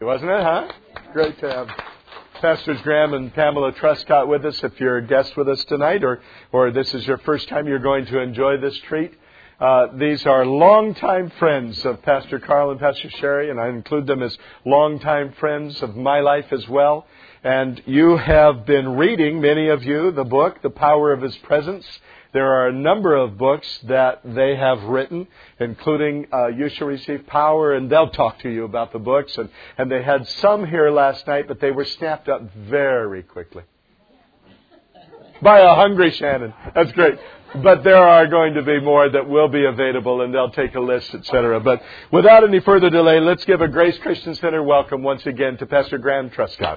Wasn't it, huh? Great to have Pastors Graham and Pamela Truscott with us. If you're a guest with us tonight or this is your first time, you're going to enjoy this treat. These are longtime friends of Pastor Carl and Pastor Sherry, and I include them as longtime friends of my life as well. And you have been reading, many of you, the book, The Power of His Presence. There are a number of books that they have written, including You Shall Receive Power, and they'll talk to you about the books. And they had some here last night, but they were snapped up very quickly. By a hungry Shannon. That's great. But there are going to be more that will be available, and they'll take a list, etc. But without any further delay, let's give a Grace Christian Center welcome once again to Pastor Graham Truscott.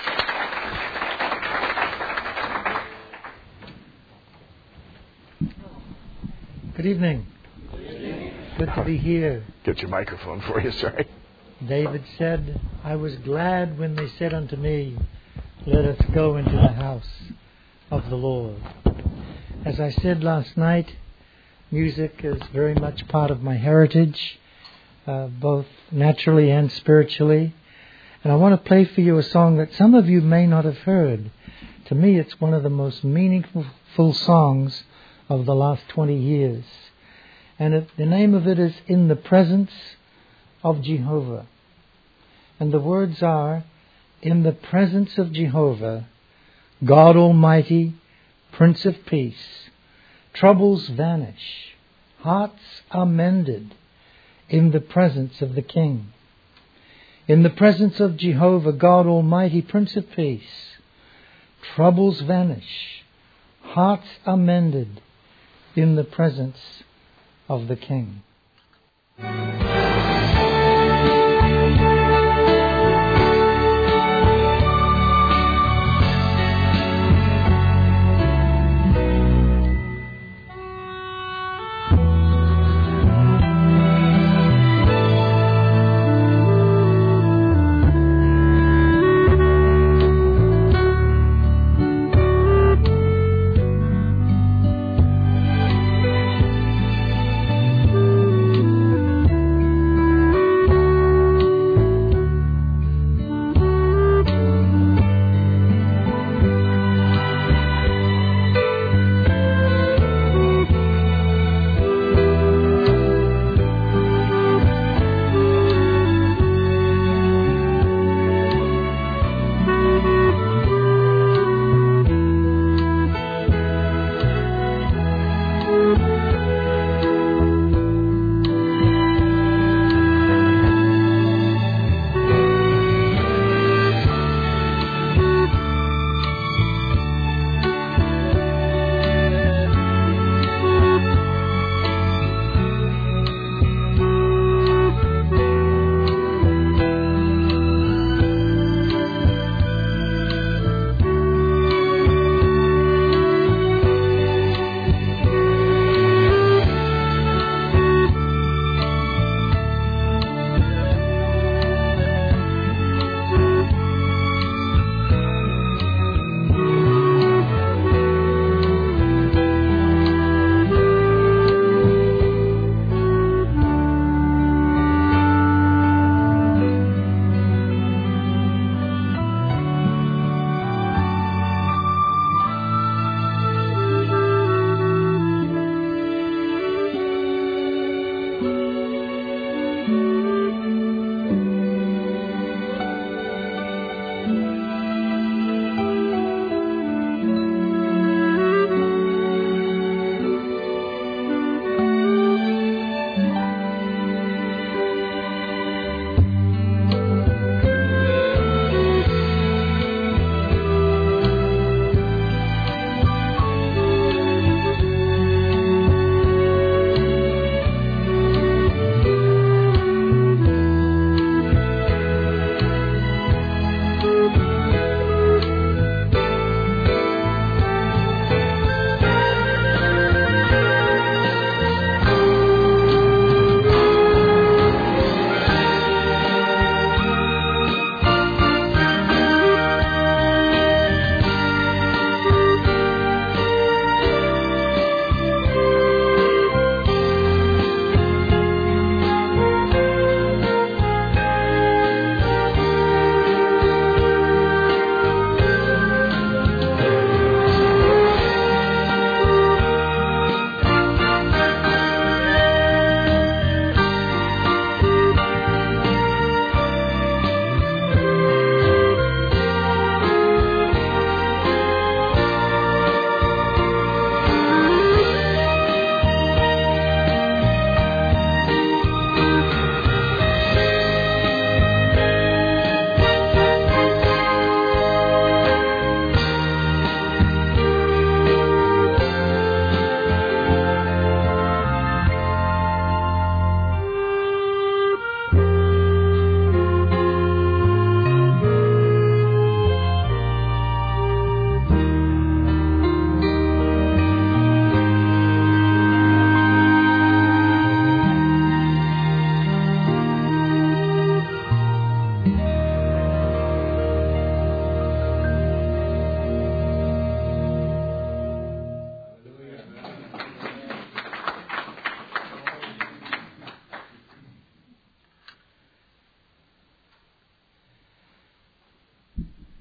Good evening. Good to be here. Get your microphone for you, sorry. David said, I was glad when they said unto me, let us go into the house of the Lord. As I said last night, music is very much part of my heritage, both naturally and spiritually. And I want to play for you a song that some of you may not have heard. To me, it's one of the most meaningful songs of the last 20 years. And the name of it is In the Presence of Jehovah. And the words are, In the presence of Jehovah, God Almighty, Prince of Peace, troubles vanish, hearts are mended, in the presence of the King. In the presence of Jehovah, God Almighty, Prince of Peace, troubles vanish, hearts are mended, in the presence of the King.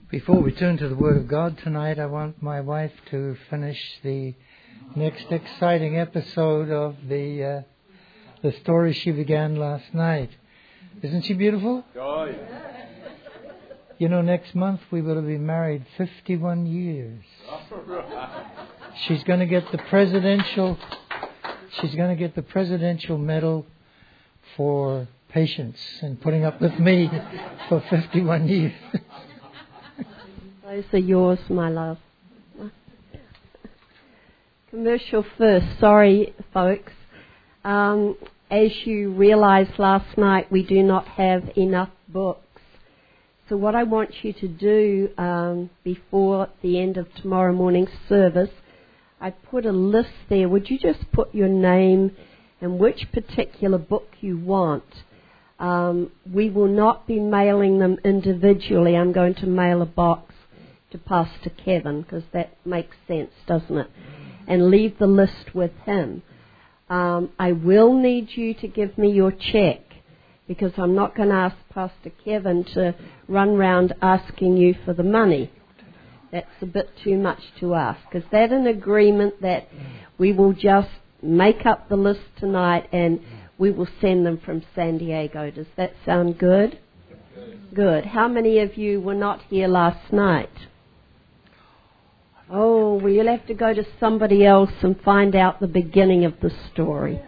Before we turn to the Word of God tonight, I want my wife to finish the next exciting episode of the story she began last night. Isn't she beautiful? Oh, yeah. You know, next month we will be married 51 years. She's going to get the presidential medal for patience and putting up with me for 51 years. Those are yours, my love. Commercial first. Sorry, folks. As you realised last night, we do not have enough books. So what I want you to do before the end of tomorrow morning's service, I put a list there. Would you just put your name and which particular book you want? We will not be mailing them individually. I'm going to mail a box to Pastor Kevin, because that makes sense, doesn't it? And leave the list with him. I will need you to give me your check, because I'm not going to ask Pastor Kevin to run round asking you for the money. That's a bit too much to ask. Is that an agreement that we will just make up the list tonight and we will send them from San Diego? Does that sound good? Good. How many of you were not here last night? Oh, well, you'll have to go to somebody else and find out the beginning of the story.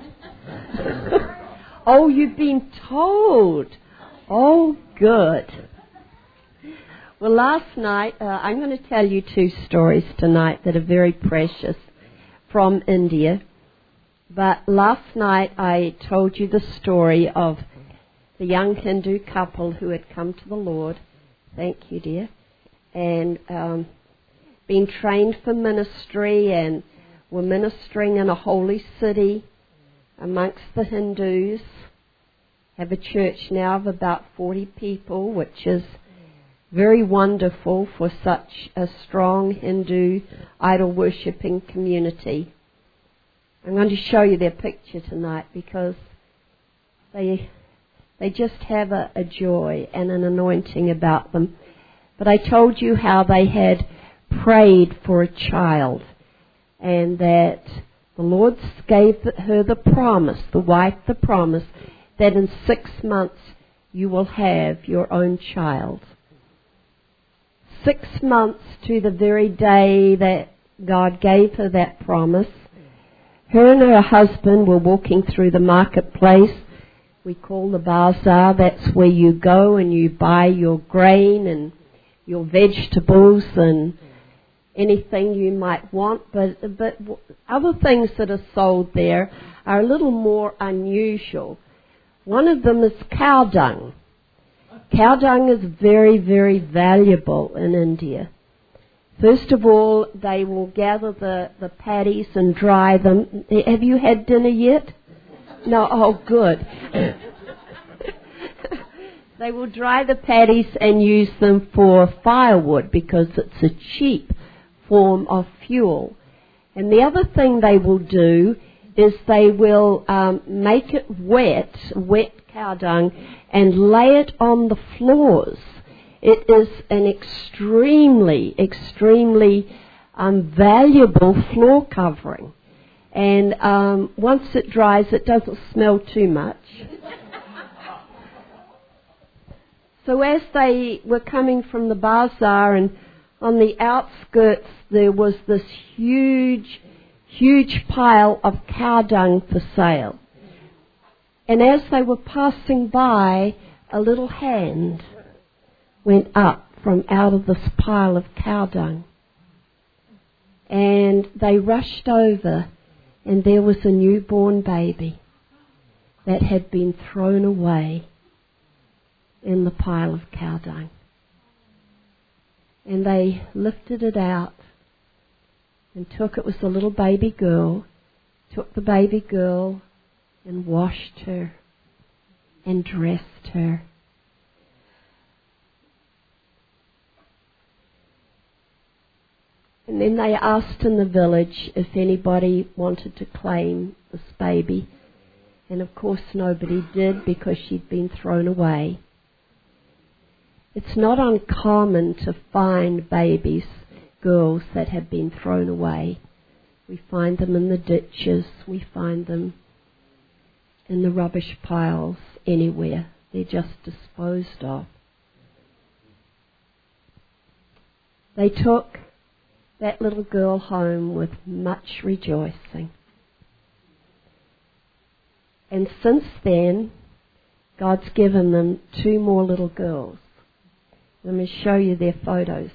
Oh, you've been told. Oh, good. Well, last night, I'm going to tell you two stories tonight that are very precious from India. But last night I told you the story of the young Hindu couple who had come to the Lord. Thank you, dear. And been trained for ministry and were ministering in a holy city amongst the Hindus. Have a church now of about 40 people, which is very wonderful for such a strong Hindu idol-worshipping community. I'm going to show you their picture tonight because they just have a joy and an anointing about them. But I told you how they had prayed for a child and that the Lord gave her the promise, the wife the promise, that in 6 months you will have your own child. 6 months to the very day that God gave her that promise, her and her husband were walking through the marketplace. We call the bazaar. That's where you go and you buy your grain and your vegetables and anything you might want. But other things that are sold there are a little more unusual. One of them is cow dung. Cow dung is very, very valuable in India. First of all, they will gather the paddies and dry them. Have you had dinner yet? No? Oh, good. They will dry the paddies and use them for firewood because it's a cheap form of fuel. And the other thing they will do is they will make it wet cow dung, and lay it on the floors. It is an extremely, extremely valuable floor covering. And once it dries, it doesn't smell too much. So as they were coming from the bazaar, and on the outskirts there was this huge, huge pile of cow dung for sale. And as they were passing by, a little hand went up from out of this pile of cow dung. And they rushed over, and there was a newborn baby that had been thrown away in the pile of cow dung. And they lifted it out and it was a little baby girl, took the baby girl and washed her and dressed her. And then they asked in the village if anybody wanted to claim this baby. And of course nobody did because she'd been thrown away. It's not uncommon to find babies, girls that have been thrown away. We find them in the ditches, we find them in the rubbish piles, anywhere. They're just disposed of. They took that little girl home with much rejoicing. And since then, God's given them 2 more little girls. Let me show you their photos.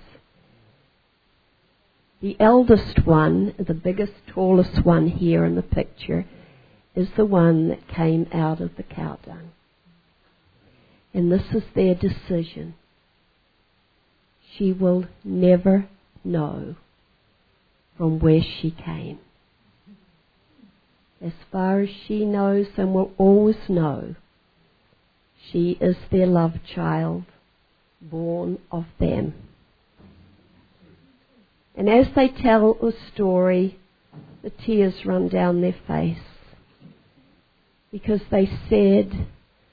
The eldest one, the biggest, tallest one here in the picture, is the one that came out of the cow dung. And this is their decision. She will never know from where she came. As far as she knows and will always know, she is their love child, born of them. And as they tell the story, the tears run down their face, because they said,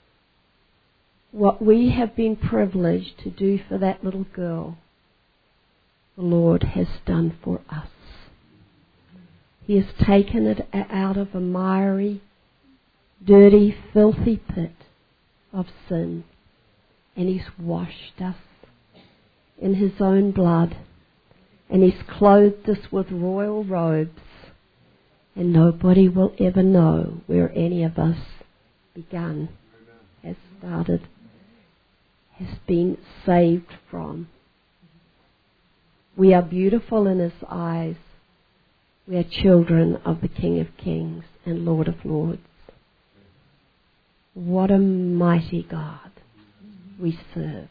what we have been privileged to do for that little girl, the Lord has done for us. He has taken it out of a miry, dirty, filthy pit of sin, and He's washed us in His own blood, and He's clothed us with royal robes, and nobody will ever know where any of us begun, has started, has been saved from. We are beautiful in His eyes. We are children of the King of Kings and Lord of Lords. What a mighty God we serve.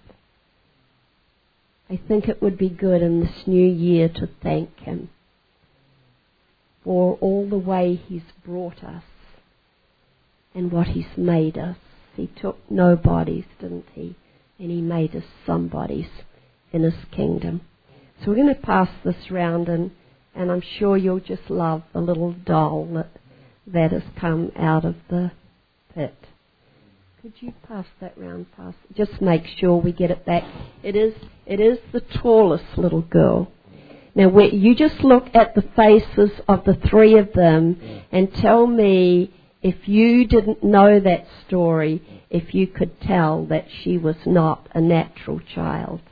I think it would be good in this new year to thank Him for all the way He's brought us and what He's made us. He took nobodies, didn't He? And He made us somebodies in His kingdom. So we're going to pass this round, and I'm sure you'll just love the little doll that has come out of the pit. Could you pass that round, Pastor? Just make sure we get it back. It is the tallest little girl. Now, you just look at the faces of the 3 of them and tell me, if you didn't know that story, if you could tell that she was not a natural child.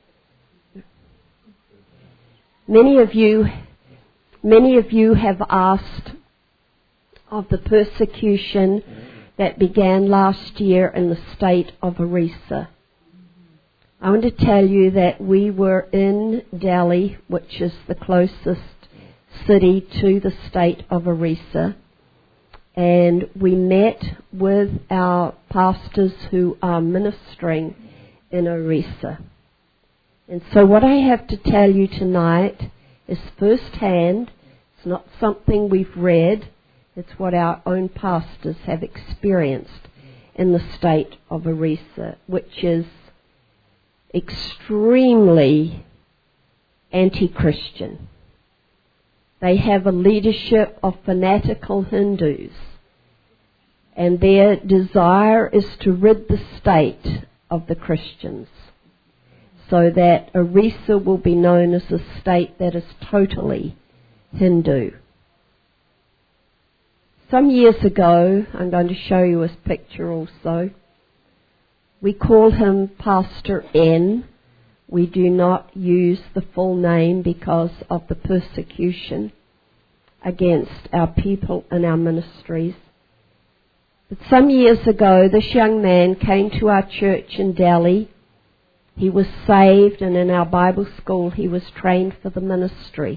Many of you have asked of the persecution that began last year in the state of Orissa. I want to tell you that we were in Delhi, which is the closest city to the state of Orissa, and we met with our pastors who are ministering in Orissa. And so what I have to tell you tonight is first-hand. It's not something we've read. It's what our own pastors have experienced in the state of Orissa, which is extremely anti-Christian. They have a leadership of fanatical Hindus, and their desire is to rid the state of the Christians, so that Orissa will be known as a state that is totally Hindu. Some years ago, I'm going to show you his picture also, we call him Pastor N. We do not use the full name because of the persecution against our people and our ministries. But some years ago, this young man came to our church in Delhi. He was saved, and in our Bible school he was trained for the ministry.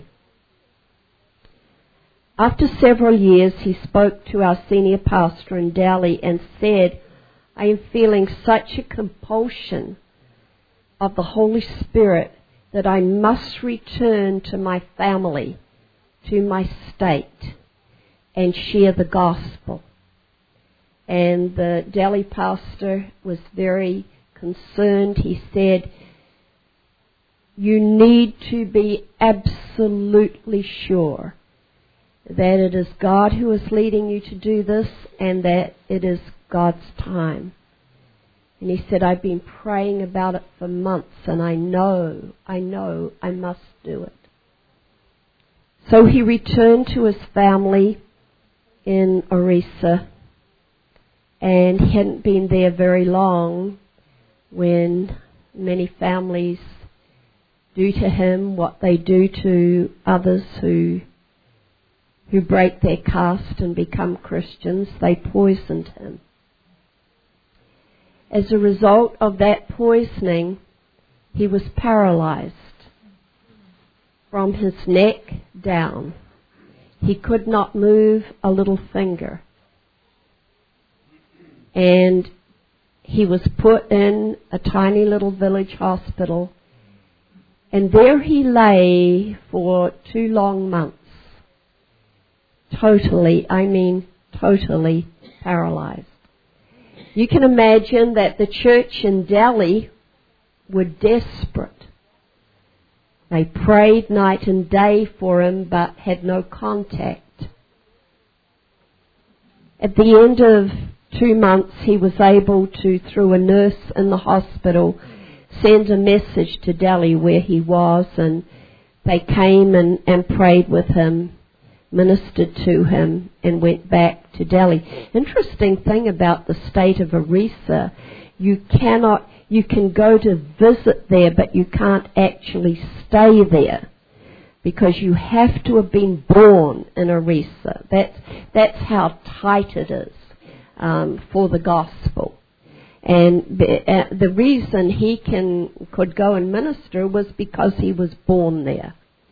After several years, he spoke to our senior pastor in Delhi and said, I am feeling such a compulsion of the Holy Spirit that I must return to my family, to my state, and share the gospel. And the Delhi pastor was very concerned. He said, you need to be absolutely sure that it is God who is leading you to do this, and that it is God's time. And he said, I've been praying about it for months, and I know I must do it. So he returned to his family in Orissa, and he hadn't been there very long when many families do to him what they do to others who break their caste and become Christians. They poisoned him. As a result of that poisoning, he was paralyzed from his neck down. He could not move a little finger. And he was put in a tiny little village hospital, and there he lay for 2 long months, totally paralyzed. You can imagine that the church in Delhi were desperate. They prayed night and day for him, but had no contact. At the end of 2 months, he was able to, through a nurse in the hospital, send a message to Delhi where he was, and they came and prayed with him, ministered to him, and went back to Delhi. Interesting thing about the state of Orissa, you can go to visit there, but you can't actually stay there, because you have to have been born in Orissa. That's how tight it is for the gospel. And the reason he could go and minister was because he was born there.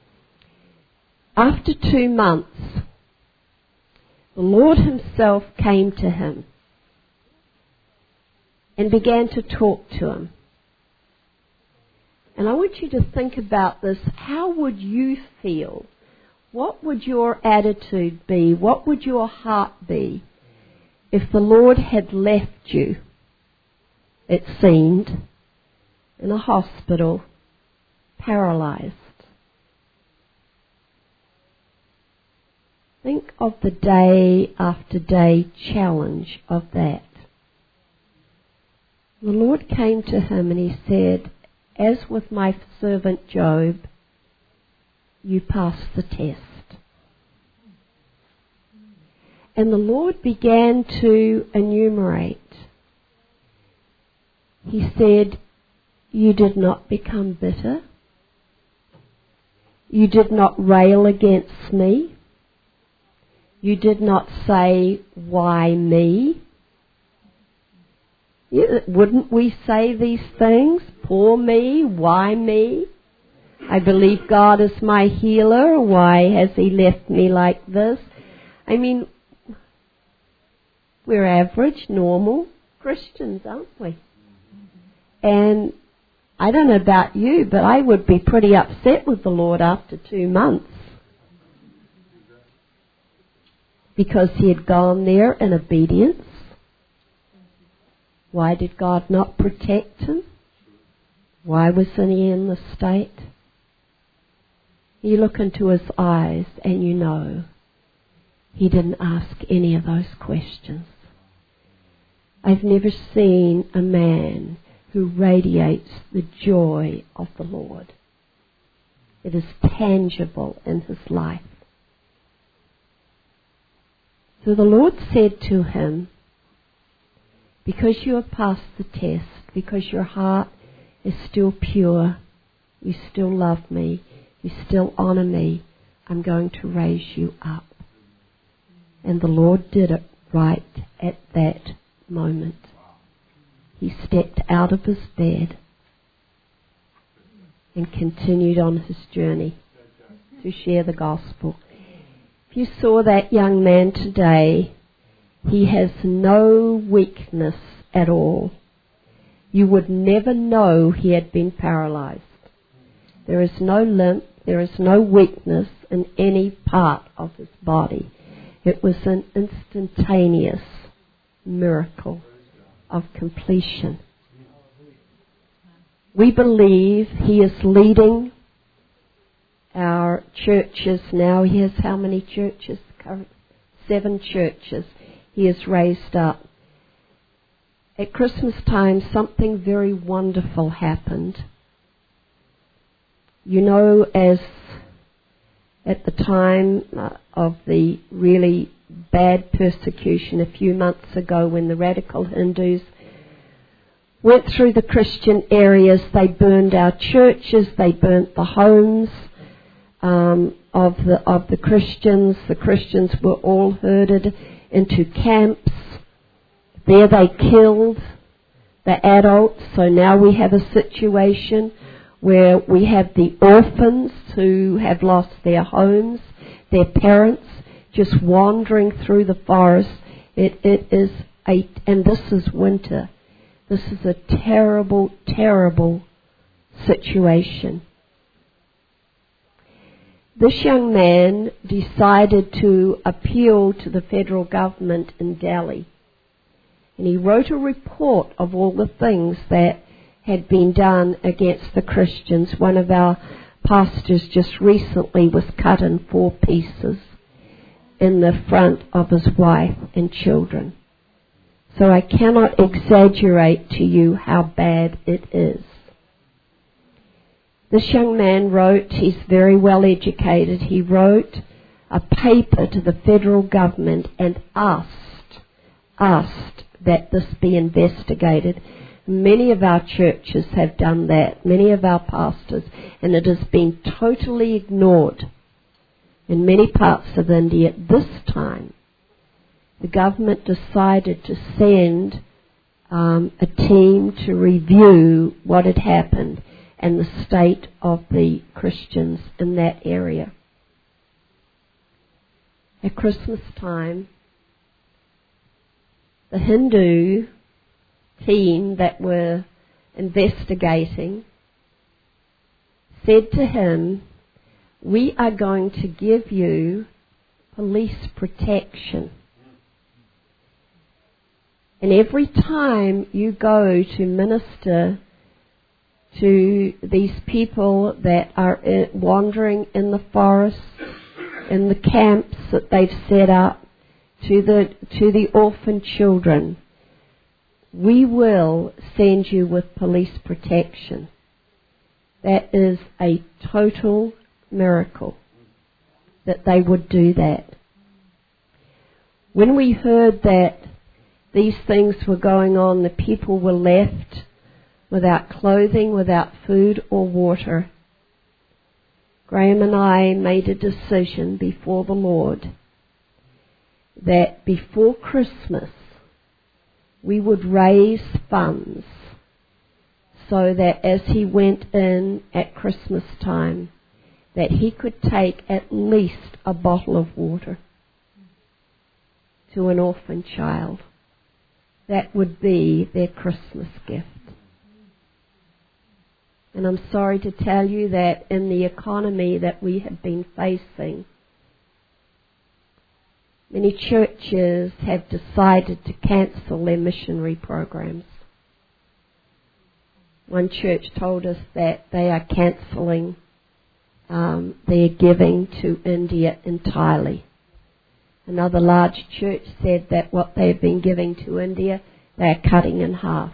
After 2 months, the Lord himself came to him and began to talk to him. And I want you to think about this. How would you feel? What would your attitude be? What would your heart be if the Lord had left you, it seemed, in a hospital, paralyzed? Think of the day after day challenge of that. The Lord came to him and he said, as with my servant Job, you passed the test. And the Lord began to enumerate. He said, you did not become bitter. You did not rail against me. You did not say, why me? Wouldn't we say these things? Poor me, why me? I believe God is my healer. Why has he left me like this? I mean, we're average, normal Christians, aren't we? And I don't know about you, but I would be pretty upset with the Lord after 2 months, because he had gone there in obedience. Why did God not protect him? Why wasn't he in the state? You look into his eyes and you know he didn't ask any of those questions. I've never seen a man who radiates the joy of the Lord. It is tangible in his life. So the Lord said to him, because you have passed the test, because your heart is still pure, you still love me, you still honor me, I'm going to raise you up. And the Lord did it right at that moment. He stepped out of his bed and continued on his journey to share the gospel. If you saw that young man today, he has no weakness at all. You would never know he had been paralyzed. There is no limp, there is no weakness in any part of his body. It was an instantaneous miracle of completion. We believe he is leading our churches now. He has how many churches? 7 churches he has raised up. at Christmas time, something very wonderful happened. You know, as at the time of the really bad persecution a few months ago, when the radical Hindus went through the Christian areas, they burned our churches, they burnt the homes of the Christians. The Christians were all herded into camps. There they killed the adults. So now we have a situation where we have the orphans who have lost their homes, their parents, just wandering through the forest. And this is winter. This is a terrible, terrible situation. This young man decided to appeal to the federal government in Delhi. And he wrote a report of all the things that had been done against the Christians. One of our pastors just recently was cut in 4 pieces in the front of his wife and children. So I cannot exaggerate to you how bad it is. This young man wrote, he's very well educated, he wrote a paper to the federal government and asked that this be investigated. Many of our churches have done that, many of our pastors, and it has been totally ignored in many parts of India. At this time, the government decided to send a team to review what had happened and the state of the Christians in that area. At Christmas time, the Hindu team that were investigating said to him, "We are going to give you police protection. And every time you go to minister to these people that are wandering in the forests, in the camps that they've set up, to the orphan children, we will send you with police protection." That is a total miracle that they would do that. When we heard that these things were going on, the people were left without clothing, without food or water, Graham and I made a decision before the Lord that before Christmas we would raise funds so that as he went in at Christmas time, that he could take at least a bottle of water to an orphan child. That would be their Christmas gift. And I'm sorry to tell you that in the economy that we have been facing, many churches have decided to cancel their missionary programs. One church told us that they are cancelling their giving to India entirely. Another large church said that what they have been giving to India, they are cutting in half.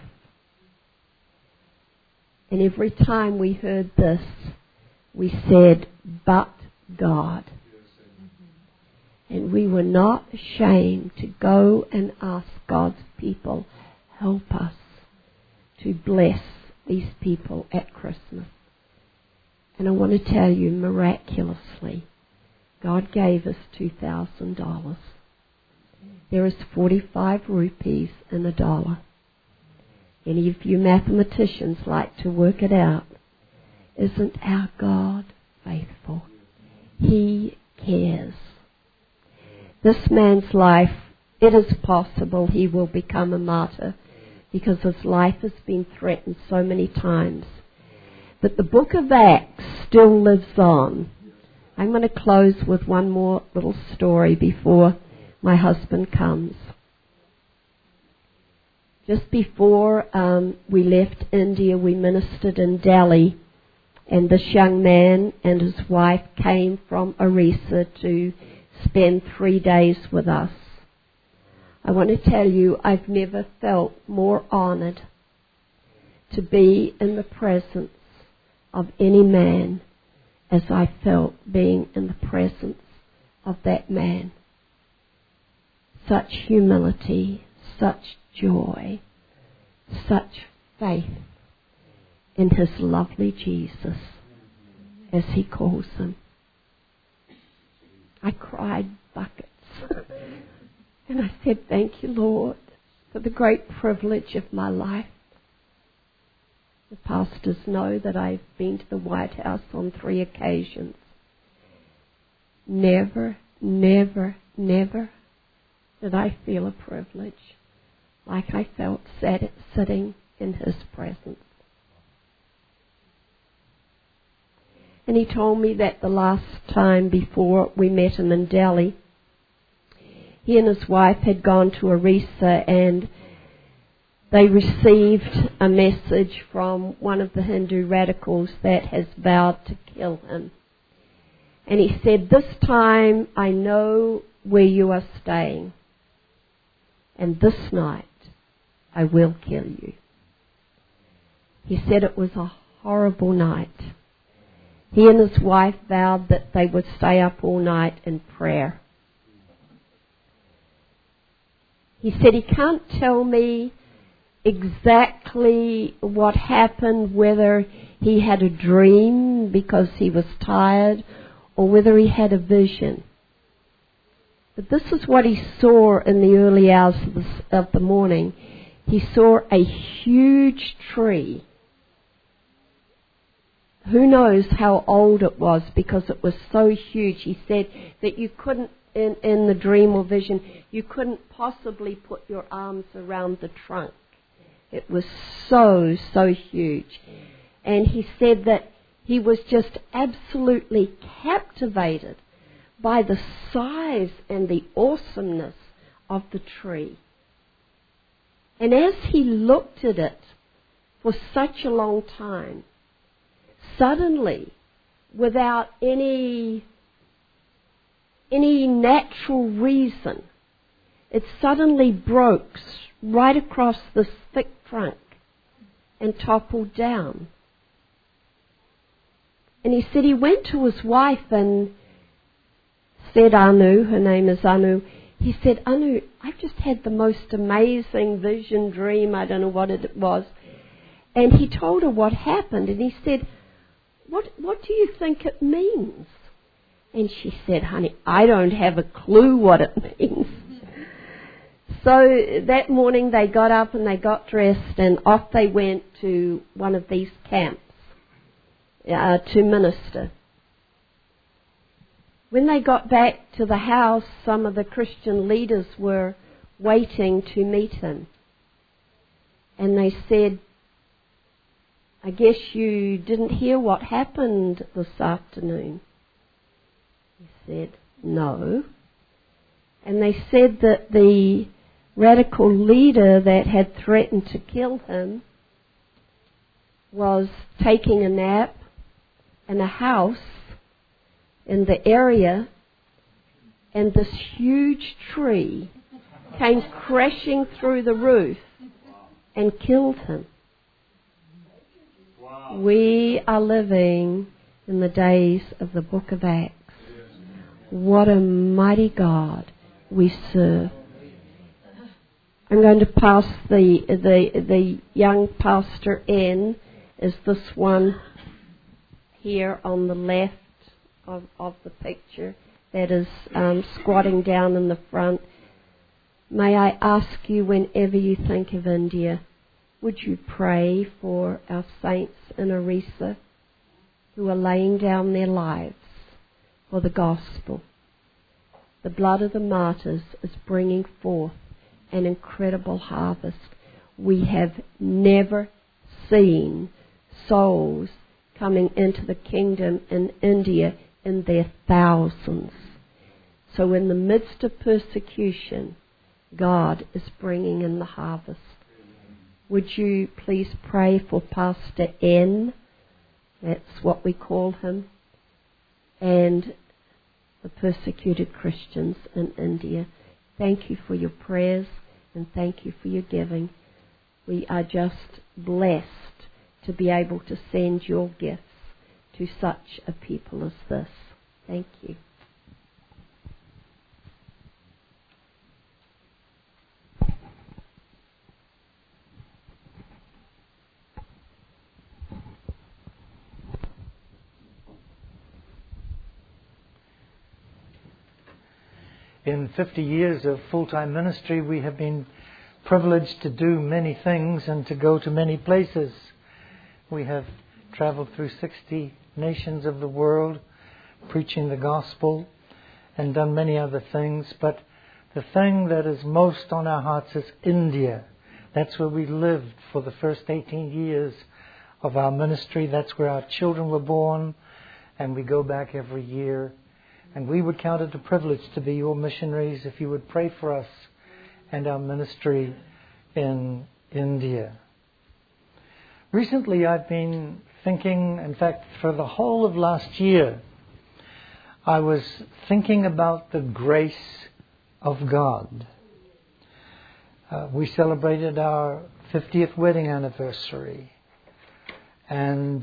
And every time we heard this, we said, "But God." And we were not ashamed to go and ask God's people, help us to bless these people at Christmas. And I want to tell you, miraculously, God gave us $2,000. There is 45 rupees in a dollar. Any of you mathematicians like to work it out. Isn't our God faithful? He cares. This man's life, it is possible he will become a martyr because his life has been threatened so many times. But the book of Acts still lives on. I'm going to close with one more little story before my husband comes. Just before we left India, we ministered in Delhi, and this young man and his wife came from Orissa to spend 3 days with us. I want to tell you, I've never felt more honored to be in the presence of any man as I felt being in the presence of that man. Such humility, such joy, such faith in his lovely Jesus, as he calls him. I cried buckets. And I said, thank you, Lord, for the great privilege of my life. The pastors know that I've been to the White House on 3 occasions. Never, never, never did I feel a privilege like I felt sitting in his presence. And he told me that the last time before we met him in Delhi, he and his wife had gone to Orissa and they received a message from one of the Hindu radicals that has vowed to kill him. And he said, this time I know where you are staying, and this night I will kill you. He said it was a horrible night. He and his wife vowed that they would stay up all night in prayer. He said he can't tell me exactly what happened, whether he had a dream because he was tired or whether he had a vision. But this is what he saw in the early hours of the morning. He saw a huge tree. Who knows how old it was because it was so huge. He said that you couldn't, in the dream or vision, you couldn't possibly put your arms around the trunk. It was so, so huge. And he said that he was just absolutely captivated by the size and the awesomeness of the tree. And as he looked at it for such a long time, suddenly, without any natural reason, it suddenly broke right across this thick trunk and toppled down. And he said he went to his wife and said, Anu, her name is Anu, he said, Anu, I've just had the most amazing vision, dream, I don't know what it was. And he told her what happened, and he said, what do you think it means? And she said, honey, I don't have a clue what it means. So that morning they got up and they got dressed and off they went to one of these camps to minister. When they got back to the house, some of the Christian leaders were waiting to meet him. And they said, I guess you didn't hear what happened this afternoon. He said, no. And they said that the radical leader that had threatened to kill him was taking a nap in a house in the area, and this huge tree came crashing through the roof and killed him. Wow. We are living in the days of the book of Acts. What a mighty God we serve. I'm going to pass the young pastor in, is this one here on the left of the picture that is squatting down in the front. May I ask you, whenever you think of India, would you pray for our saints in Orissa who are laying down their lives for the gospel? The blood of the martyrs is bringing forth an incredible harvest. We have never seen souls coming into the kingdom in India in their thousands. So in the midst of persecution, God is bringing in the harvest. Would you please pray for Pastor N, that's what we call him, and the persecuted Christians in India. thank you for your prayers and thank you for your giving. We are just blessed to be able to send your gifts to such a people as this. Thank you. In 50 years of full-time ministry, we have been privileged to do many things and to go to many places. We have traveled through 60 nations of the world, preaching the gospel, and done many other things. But the thing that is most on our hearts is India. That's where we lived for the first 18 years of our ministry. That's where our children were born, and we go back every year. And we would count it a privilege to be your missionaries if you would pray for us and our ministry in India. Recently I've been thinking, in fact for the whole of last year, I was thinking about the grace of God. We celebrated our 50th wedding anniversary, and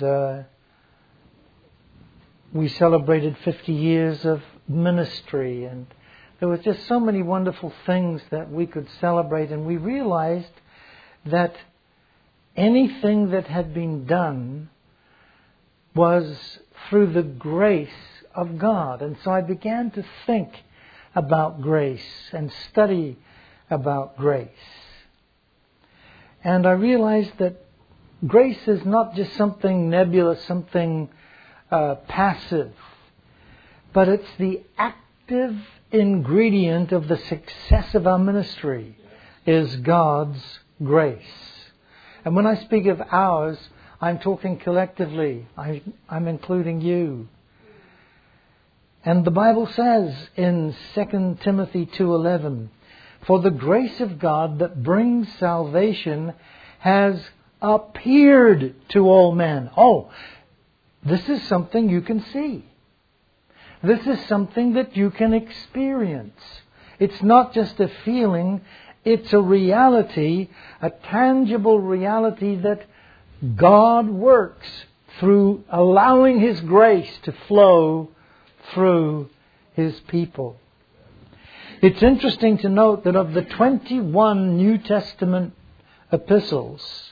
we celebrated 50 years of ministry, and there were just so many wonderful things that we could celebrate, and we realized that anything that had been done was through the grace of God. And so I began to think about grace and study about grace. And I realized that grace is not just something nebulous, something passive, but it's the active ingredient of the success of our ministry is God's grace. And when I speak of ours, I'm talking collectively. I'm including you. And the Bible says in 2 Timothy 2:11, "For the grace of God that brings salvation has appeared to all men." Oh, this is something you can see. This is something that you can experience. It's not just a feeling, it's a reality, a tangible reality that God works through allowing His grace to flow through His people. It's interesting to note that of the 21 New Testament epistles,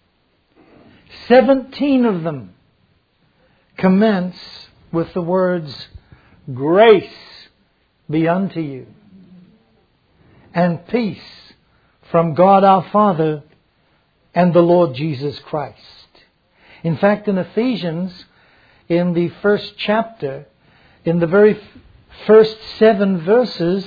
17 of them commence with the words, "Grace be unto you, and peace from God our Father and the Lord Jesus Christ." In fact, in Ephesians, in the first chapter, in the very first 7 verses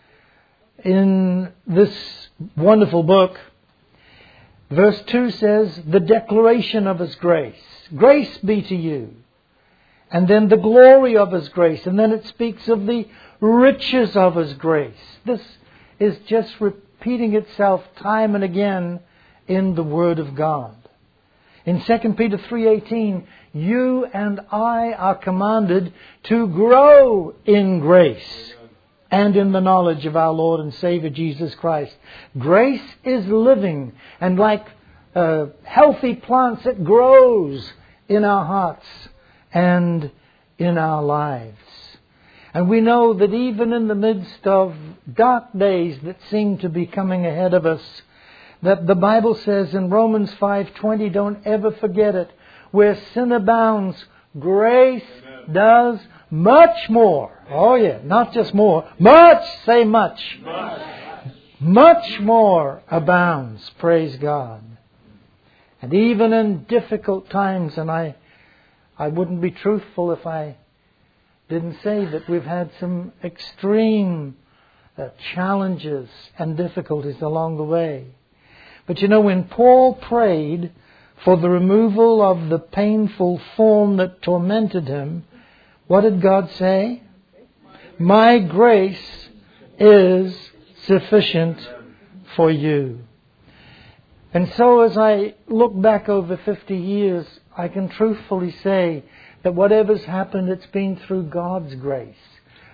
in this wonderful book, verse 2 says, "The declaration of His grace. Grace be to you." And then the glory of His grace. And then it speaks of the riches of His grace. This is just repeating itself time and again in the Word of God. In 2 Peter 3:18, "You and I are commanded to grow in grace and in the knowledge of our Lord and Savior Jesus Christ." Grace is living, and like healthy plants, it grows in our hearts and in our lives. And we know that even in the midst of dark days that seem to be coming ahead of us, that the Bible says in Romans 5:20, don't ever forget it, where sin abounds, grace does much more. Oh yeah, not just more. Much, say much. Much more abounds. Praise God. And even in difficult times, and I wouldn't be truthful if I didn't say that we've had some extreme challenges and difficulties along the way. But you know, when Paul prayed for the removal of the painful thorn that tormented him, what did God say? "My grace is sufficient for you." And so as I look back over 50 years, I can truthfully say that whatever's happened, it's been through God's grace.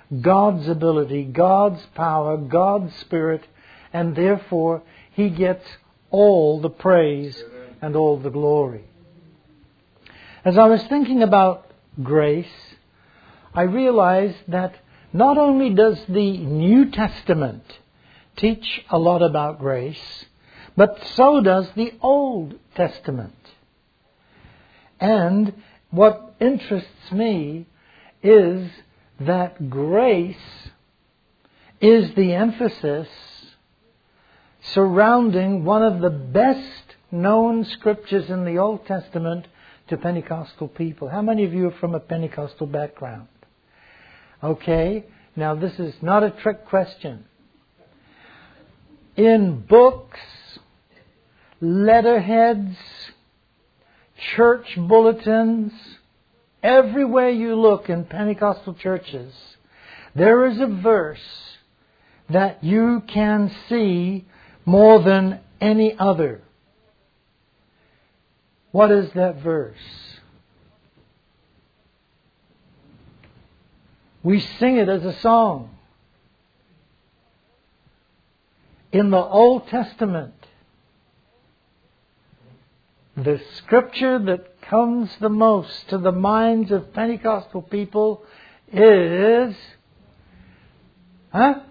God's ability, God's power, God's Spirit, and therefore He gets all the praise and all the glory. As I was thinking about grace, I realized that not only does the New Testament teach a lot about grace, but so does the Old Testament. And what interests me is that grace is the emphasis surrounding one of the best known scriptures in the Old Testament to Pentecostal people. How many of you are from a Pentecostal background? Okay, now this is not a trick question. In books, letterheads, church bulletins, everywhere you look in Pentecostal churches, there is a verse that you can see more than any other. What is that verse? We sing it as a song. In the Old Testament, the scripture that comes the most to the minds of Pentecostal people is... Huh?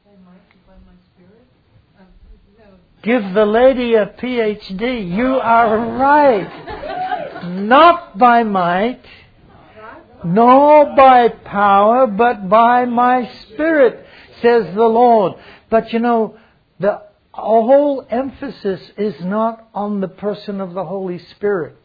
Give the lady a PhD. You are right. Not by might, nor by power, but by my Spirit, says the Lord. But you know, the whole emphasis is not on the person of the Holy Spirit.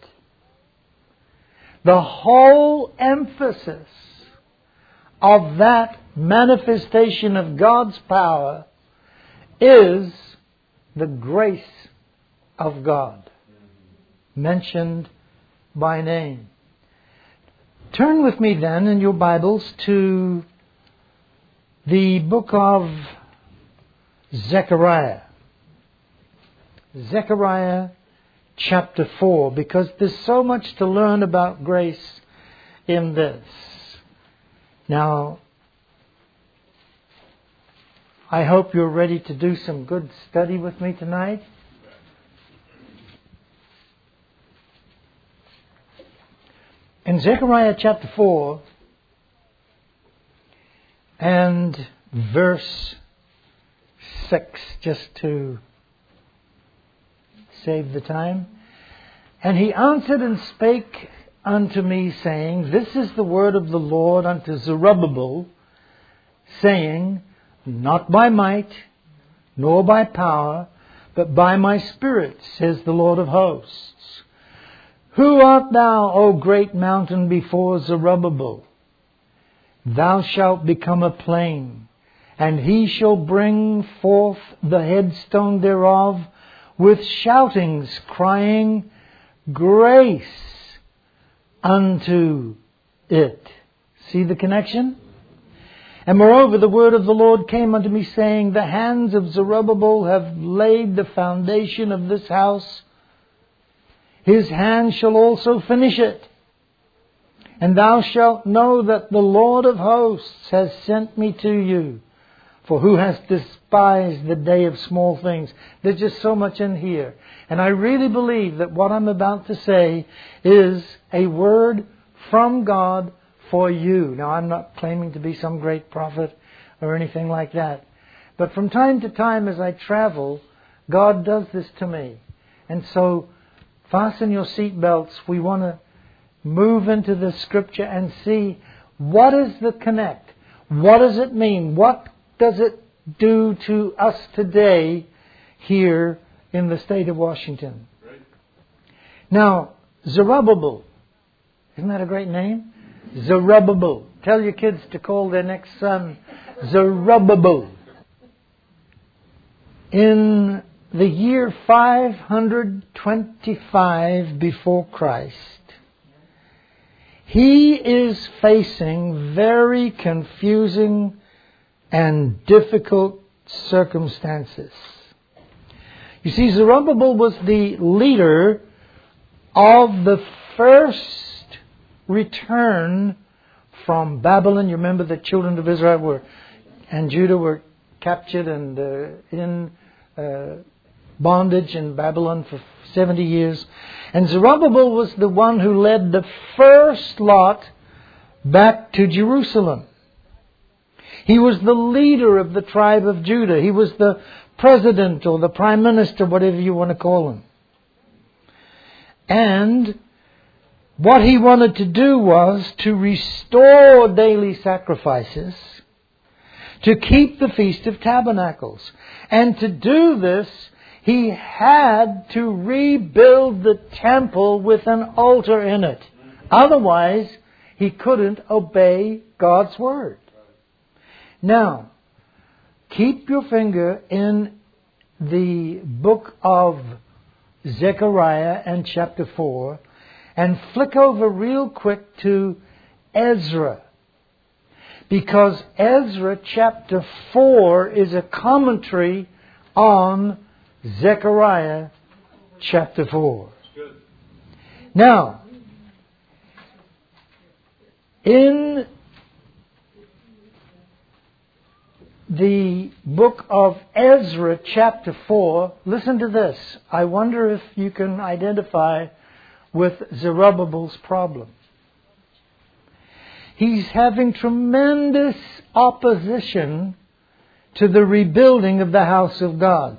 The whole emphasis of that manifestation of God's power is the grace of God, mentioned by name. Turn with me then in your Bibles to the book of Zechariah. Zechariah chapter 4, because there's so much to learn about grace in this. Now, I hope you're ready to do some good study with me tonight. In Zechariah chapter 4 and verse 6, just to save the time. And he answered and spake unto me, saying, This is the word of the Lord unto Zerubbabel, saying, Not by might, nor by power, but by my Spirit, says the Lord of hosts. Who art thou, O great mountain, before Zerubbabel? Thou shalt become a plain, and he shall bring forth the headstone thereof with shoutings, crying, Grace unto it. See the connection? And moreover, the word of the Lord came unto me, saying, The hands of Zerubbabel have laid the foundation of this house. His hand shall also finish it. And thou shalt know that the Lord of hosts has sent me to you. For who has despised the day of small things? There's just so much in here. And I really believe that what I'm about to say is a word from God for you. Now, I'm not claiming to be some great prophet or anything like that. But from time to time as I travel, God does this to me. And so, fasten your seatbelts. We want to move into the Scripture and see what is the connect. What does it mean? What does it do to us today here in the state of Washington? Right. Now, Zerubbabel. Isn't that a great name? Zerubbabel. Tell your kids to call their next son Zerubbabel. In the year 525 before Christ, he is facing very confusing and difficult circumstances. You see, Zerubbabel was the leader of the first return from Babylon. You remember the children of Israel and Judah were captured and in bondage in Babylon for 70 years. And Zerubbabel was the one who led the first lot back to Jerusalem. He was the leader of the tribe of Judah. He was the president or the prime minister, whatever you want to call him. And what he wanted to do was to restore daily sacrifices, to keep the Feast of Tabernacles. And to do this, he had to rebuild the temple with an altar in it. Otherwise, he couldn't obey God's word. Now, keep your finger in the book of Zechariah and chapter 4 and flick over real quick to Ezra. Because Ezra chapter 4 is a commentary on Zechariah chapter 4. Now, in the book of Ezra chapter 4, listen to this. I wonder if you can identify with Zerubbabel's problem. He's having tremendous opposition to the rebuilding of the house of God.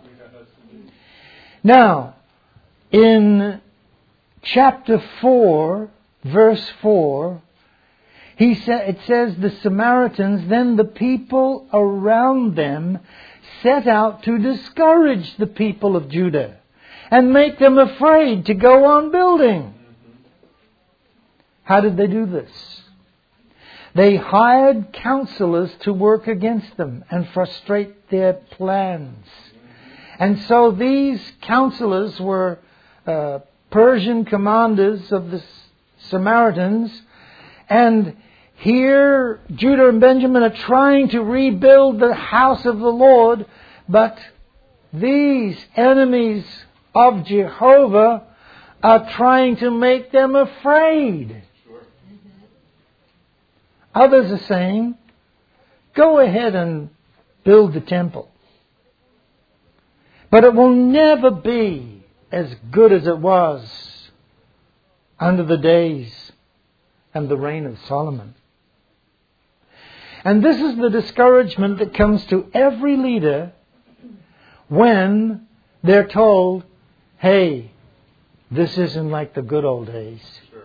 Now, in chapter 4, verse 4, it says, the Samaritans, then the people around them set out to discourage the people of Judah and make them afraid to go on building. How did they do this? They hired counselors to work against them and frustrate their plans. And so these counselors were Persian commanders of the Samaritans, and here Judah and Benjamin are trying to rebuild the house of the Lord, but these enemies of Jehovah are trying to make them afraid. Others are saying, go ahead and build the temple. But it will never be as good as it was under the days and the reign of Solomon. And this is the discouragement that comes to every leader when they're told, hey, this isn't like the good old days. Sure.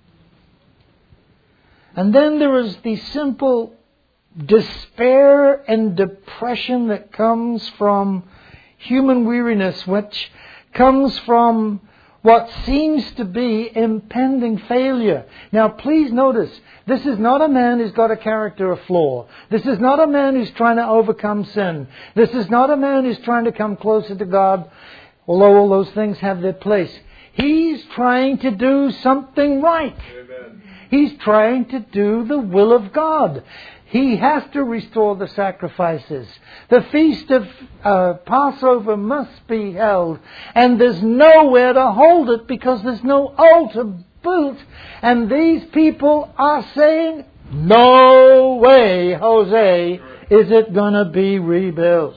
And then there is the simple despair and depression that comes from human weariness, which comes from what seems to be impending failure. Now, please notice, this is not a man who's got a character flaw. This is not a man who's trying to overcome sin. This is not a man who's trying to come closer to God, although all those things have their place. He's trying to do something right. Amen. He's trying to do the will of God. He has to restore the sacrifices. The feast of Passover must be held. And there's nowhere to hold it because there's no altar built. And these people are saying, no way, Jose, is it going to be rebuilt.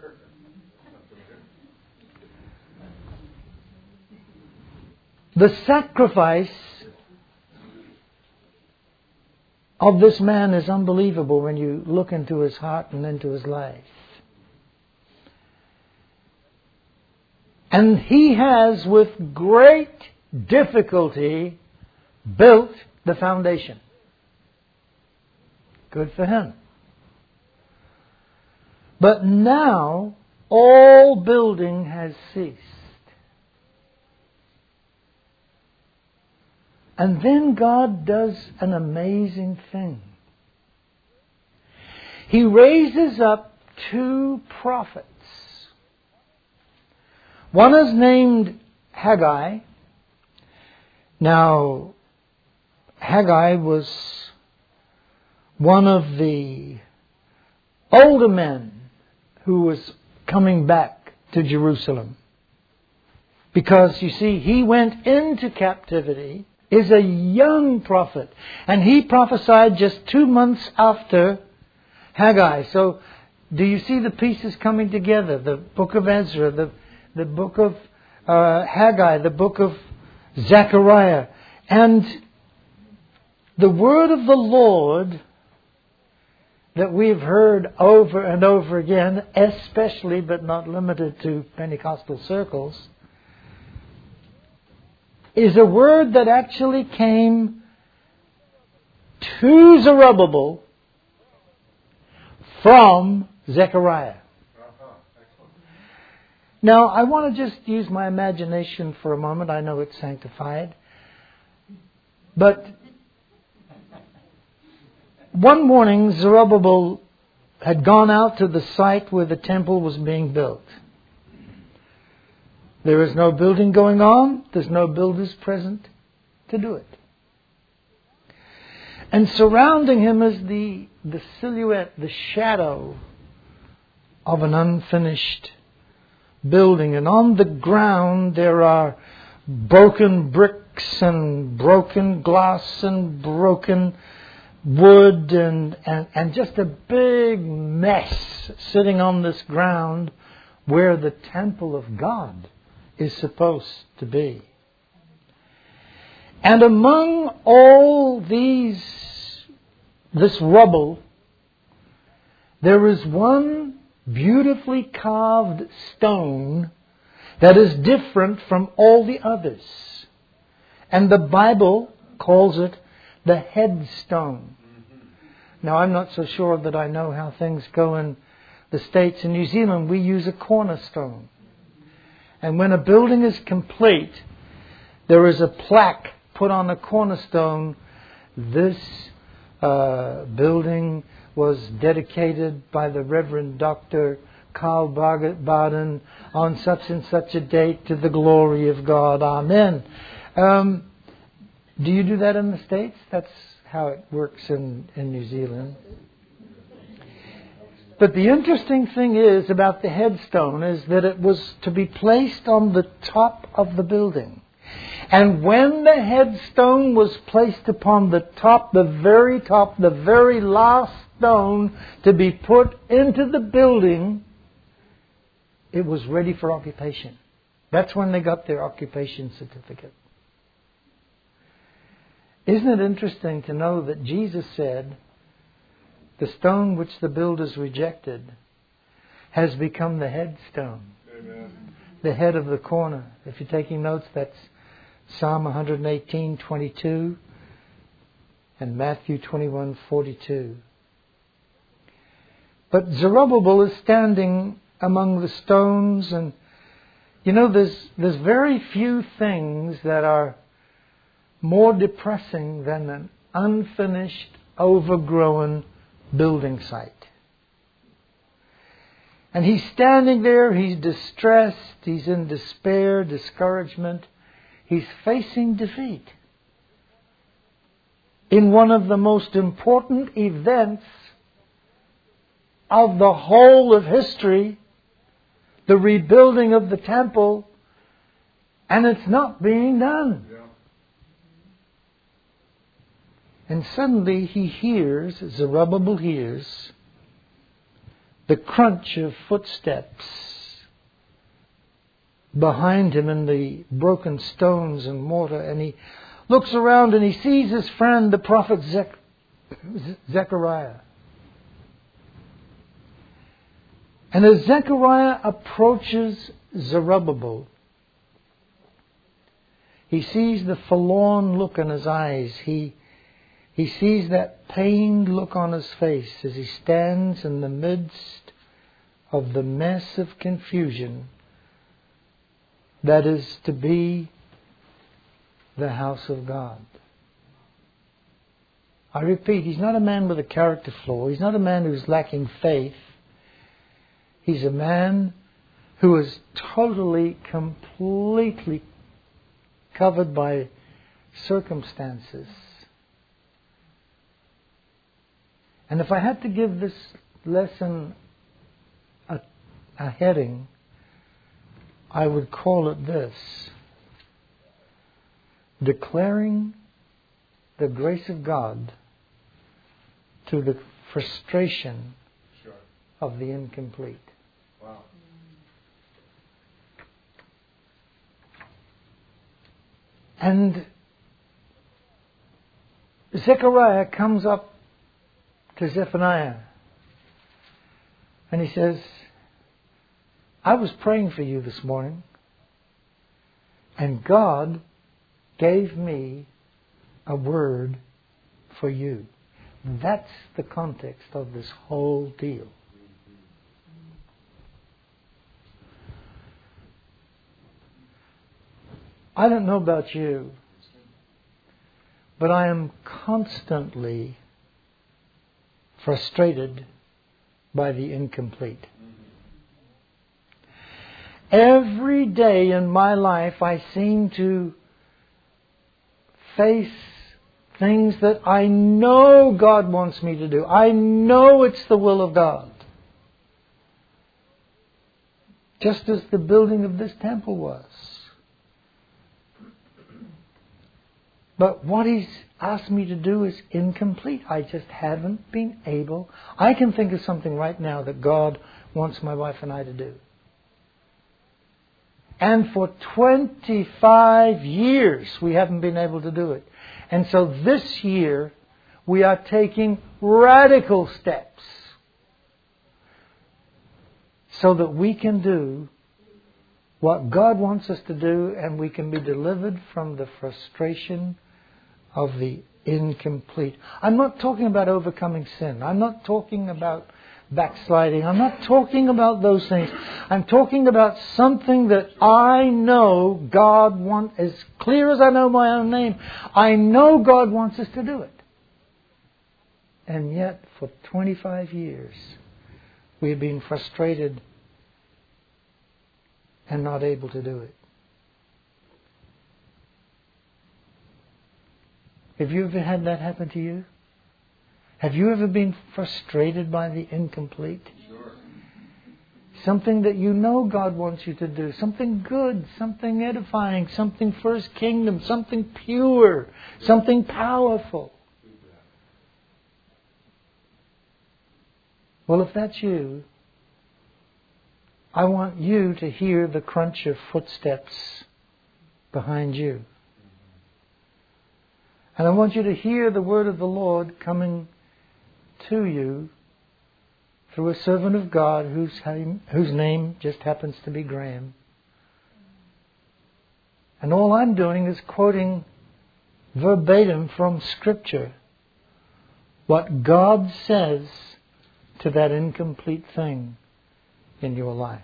The sacrifice of this man is unbelievable when you look into his heart and into his life. And he has, with great difficulty, built the foundation. Good for him. But now, all building has ceased. And then God does an amazing thing. He raises up two prophets. One is named Haggai. Now, Haggai was one of the older men who was coming back to Jerusalem. Because, you see, he went into captivity is a young prophet. And he prophesied just 2 months after Haggai. So, do you see the pieces coming together? The book of Ezra, the book of Haggai, the book of Zechariah. And the word of the Lord that we've heard over and over again, especially but not limited to Pentecostal circles, is a word that actually came to Zerubbabel from Zechariah. Now, I want to just use my imagination for a moment. I know it's sanctified. But one morning, Zerubbabel had gone out to the site where the temple was being built. There is no building going on. There's no builders present to do it. And surrounding him is the silhouette, the shadow of an unfinished building. And on the ground there are broken bricks and broken glass and broken wood and just a big mess sitting on this ground where the temple of God is supposed to be. And among all this rubble, there is one beautifully carved stone that is different from all the others. And the Bible calls it the headstone. Now, I'm not so sure that I know how things go in the States. In New Zealand, we use a cornerstone. And when a building is complete, there is a plaque put on the cornerstone. This building was dedicated by the Reverend Dr. Carl Baden on such and such a date to the glory of God. Amen. Do you do that in the States? That's how it works in New Zealand. But the interesting thing is about the headstone is that it was to be placed on the top of the building. And when the headstone was placed upon the top, the very last stone to be put into the building, it was ready for occupation. That's when they got their occupation certificate. Isn't it interesting to know that Jesus said, the stone which the builders rejected has become the headstone. Amen. The head of the corner. If you're taking notes, that's Psalm 118:22 and Matthew 21:42. But Zerubbabel is standing among the stones, and you know, there's very few things that are more depressing than an unfinished, overgrown building site. And he's standing there, he's distressed, he's in despair, discouragement. He's facing defeat in one of the most important events of the whole of history, the rebuilding of the temple, and it's not being done. Yeah. And suddenly Zerubbabel hears the crunch of footsteps behind him in the broken stones and mortar, and he looks around and he sees his friend, the prophet Zechariah. And as Zechariah approaches Zerubbabel, he sees the forlorn look in his eyes. He sees that pained look on his face as he stands in the midst of the mess of confusion that is to be the house of God. I repeat, he's not a man with a character flaw. He's not a man who's lacking faith. He's a man who is totally, completely covered by circumstances. And if I had to give this lesson a heading, I would call it this: declaring the grace of God to the frustration of the incomplete. Wow. And Zechariah comes up to Zephaniah and he says, I was praying for you this morning and God gave me a word for you. That's the context of this whole deal. I don't know about you, but I am constantly frustrated by the incomplete. Every day in my life I seem to face things that I know God wants me to do. I know it's the will of God. Just as the building of this temple was. But what He's asked me to do is incomplete. I just haven't been able. I can think of something right now that God wants my wife and I to do. And for 25 years we haven't been able to do it. And so this year we are taking radical steps so that we can do what God wants us to do, and we can be delivered from the frustration of the incomplete. I'm not talking about overcoming sin. I'm not talking about backsliding. I'm not talking about those things. I'm talking about something that I know God wants, as clear as I know my own name. I know God wants us to do it. And yet, for 25 years, we've been frustrated and not able to do it. Have you ever had that happen to you? Have you ever been frustrated by the incomplete? Sure. Something that you know God wants you to do. Something good, something edifying, something for His kingdom, something pure, something powerful. Well, if that's you, I want you to hear the crunch of footsteps behind you. And I want you to hear the word of the Lord coming to you through a servant of God whose name just happens to be Graham. And all I'm doing is quoting verbatim from Scripture what God says to that incomplete thing in your life.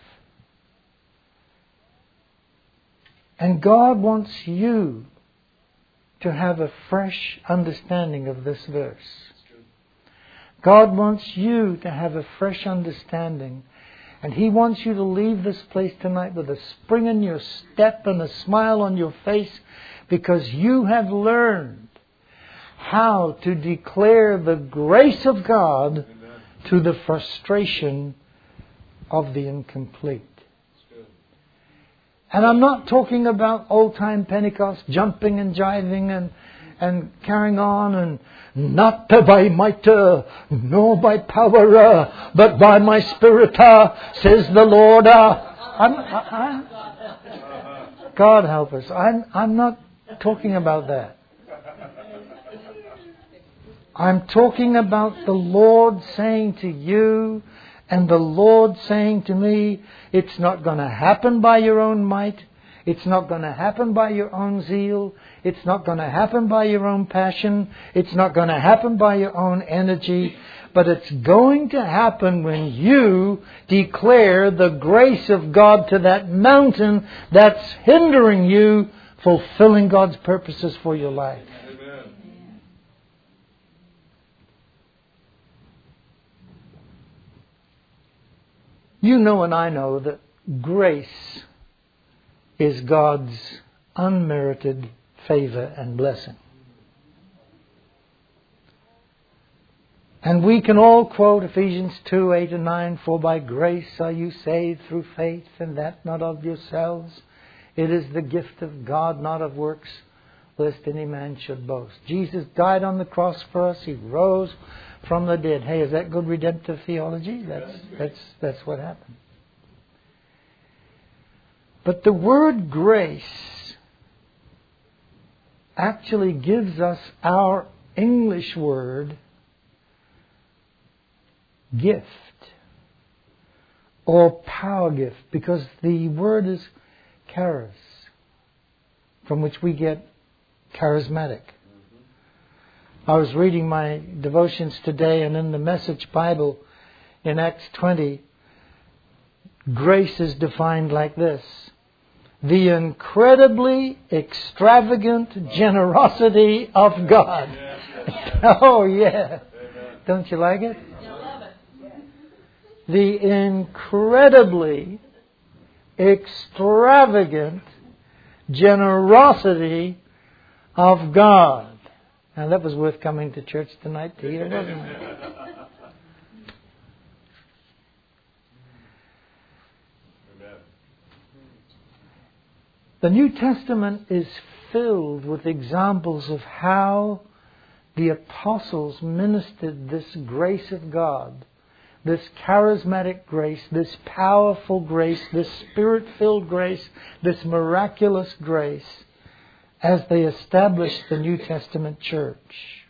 And God wants you to have a fresh understanding of this verse. God wants you to have a fresh understanding. And He wants you to leave this place tonight with a spring in your step and a smile on your face, because you have learned how to declare the grace of God to the frustration of the incomplete. And I'm not talking about old-time Pentecost, jumping and jiving and carrying on, and not by might, nor by power, but by my Spirit, says the Lord. God help us. I'm not talking about that. I'm talking about the Lord saying to you, and the Lord saying to me, it's not going to happen by your own might. It's not going to happen by your own zeal. It's not going to happen by your own passion. It's not going to happen by your own energy. But it's going to happen when you declare the grace of God to that mountain that's hindering you fulfilling God's purposes for your life. You know and I know that grace is God's unmerited favor and blessing. And we can all quote Ephesians 2, 8 and 9, for by grace are you saved through faith, and that not of yourselves. It is the gift of God, not of works, lest any man should boast. Jesus died on the cross for us. He rose from the dead. Hey, is that good redemptive theology? That's what happened. But the word grace actually gives us our English word gift or power gift, because the word is charis, from which we get charismatic. I was reading my devotions today, and in the Message Bible in Acts 20, grace is defined like this: the incredibly extravagant generosity of God. Oh, yeah. Don't you like it? The incredibly extravagant generosity of God. Now that was worth coming to church tonight to hear, wasn't it? The New Testament is filled with examples of how the apostles ministered this grace of God, this charismatic grace, this powerful grace, this Spirit-filled grace, this miraculous grace, as they established the New Testament church.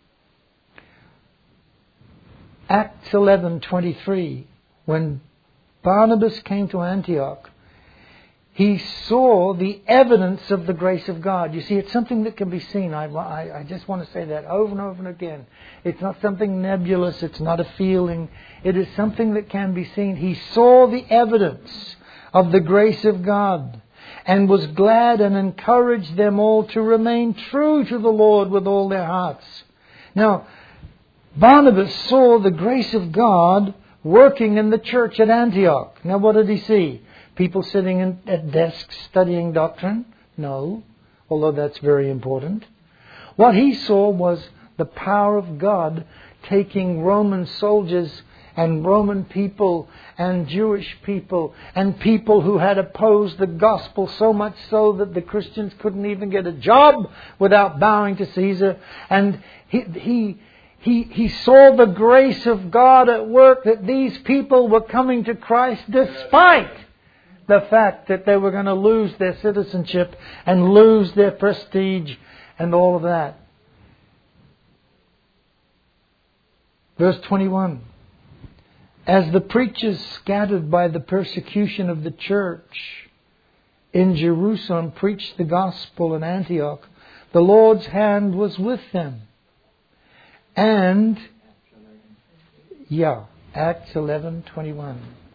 Acts 11:23, when Barnabas came to Antioch, he saw the evidence of the grace of God. You see, it's something that can be seen. I just want to say that over and over and again. It's not something nebulous. It's not a feeling. It is something that can be seen. He saw the evidence of the grace of God and was glad and encouraged them all to remain true to the Lord with all their hearts. Now, Barnabas saw the grace of God working in the church at Antioch. Now, what did he see? People sitting at desks studying doctrine? No, although that's very important. What he saw was the power of God taking Roman soldiers and Roman people and Jewish people and people who had opposed the gospel, so much so that the Christians couldn't even get a job without bowing to Caesar. And he saw the grace of God at work, that these people were coming to Christ despite the fact that they were going to lose their citizenship and lose their prestige and all of that. Verse 21. As the preachers scattered by the persecution of the church in Jerusalem preached the gospel in Antioch, the Lord's hand was with them. And, Acts 11:21.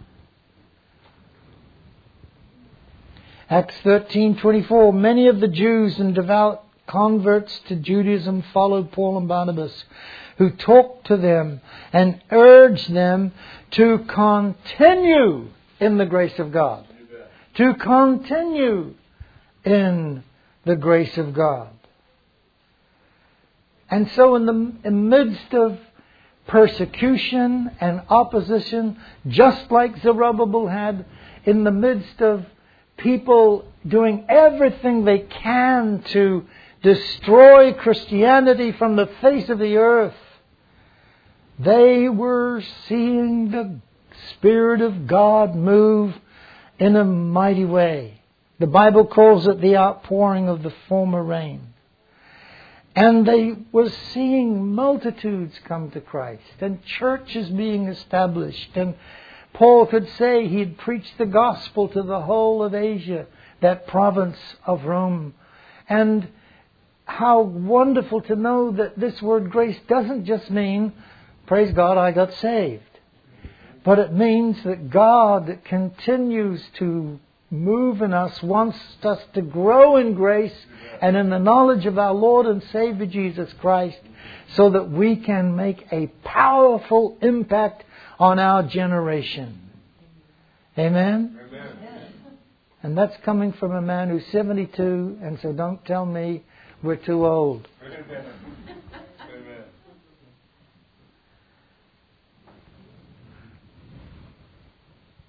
Acts 13:24. Many of the Jews and devout converts to Judaism followed Paul and Barnabas, who talked to them and urged them to continue in the grace of God. To continue in the grace of God. And so in the midst of persecution and opposition, just like Zerubbabel had, in the midst of people doing everything they can to destroy Christianity from the face of the earth, they were seeing the Spirit of God move in a mighty way. The Bible calls it the outpouring of the former rain. And they were seeing multitudes come to Christ and churches being established. And Paul could say he had preached the gospel to the whole of Asia, that province of Rome. And how wonderful to know that this word grace doesn't just mean, praise God, I got saved. But it means that God continues to move in us, wants us to grow in grace and in the knowledge of our Lord and Savior Jesus Christ, so that we can make a powerful impact on our generation. Amen? Amen. And that's coming from a man who's 72, and so don't tell me we're too old. Amen.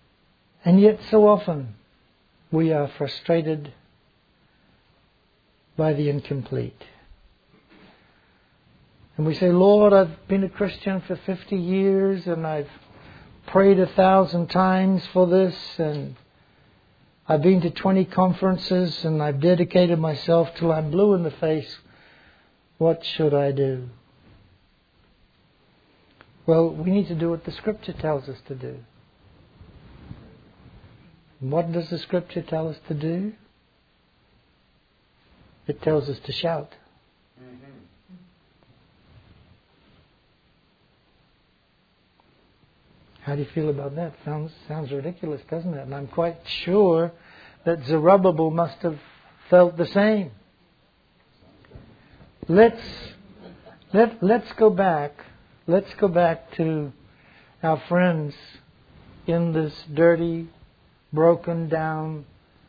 And yet so often we are frustrated by the incomplete. And we say, Lord, I've been a Christian for 50 years and I've prayed 1,000 times for this, and I've been to 20 conferences and I've dedicated myself till I'm blue in the face. What should I do? Well, we need to do what the Scripture tells us to do. And what does the Scripture tell us to do? It tells us to shout. How do you feel about that? Sounds ridiculous, doesn't it? And I'm quite sure that Zerubbabel must have felt the same. Let's go back. Let's go back to our friends in this dirty, broken down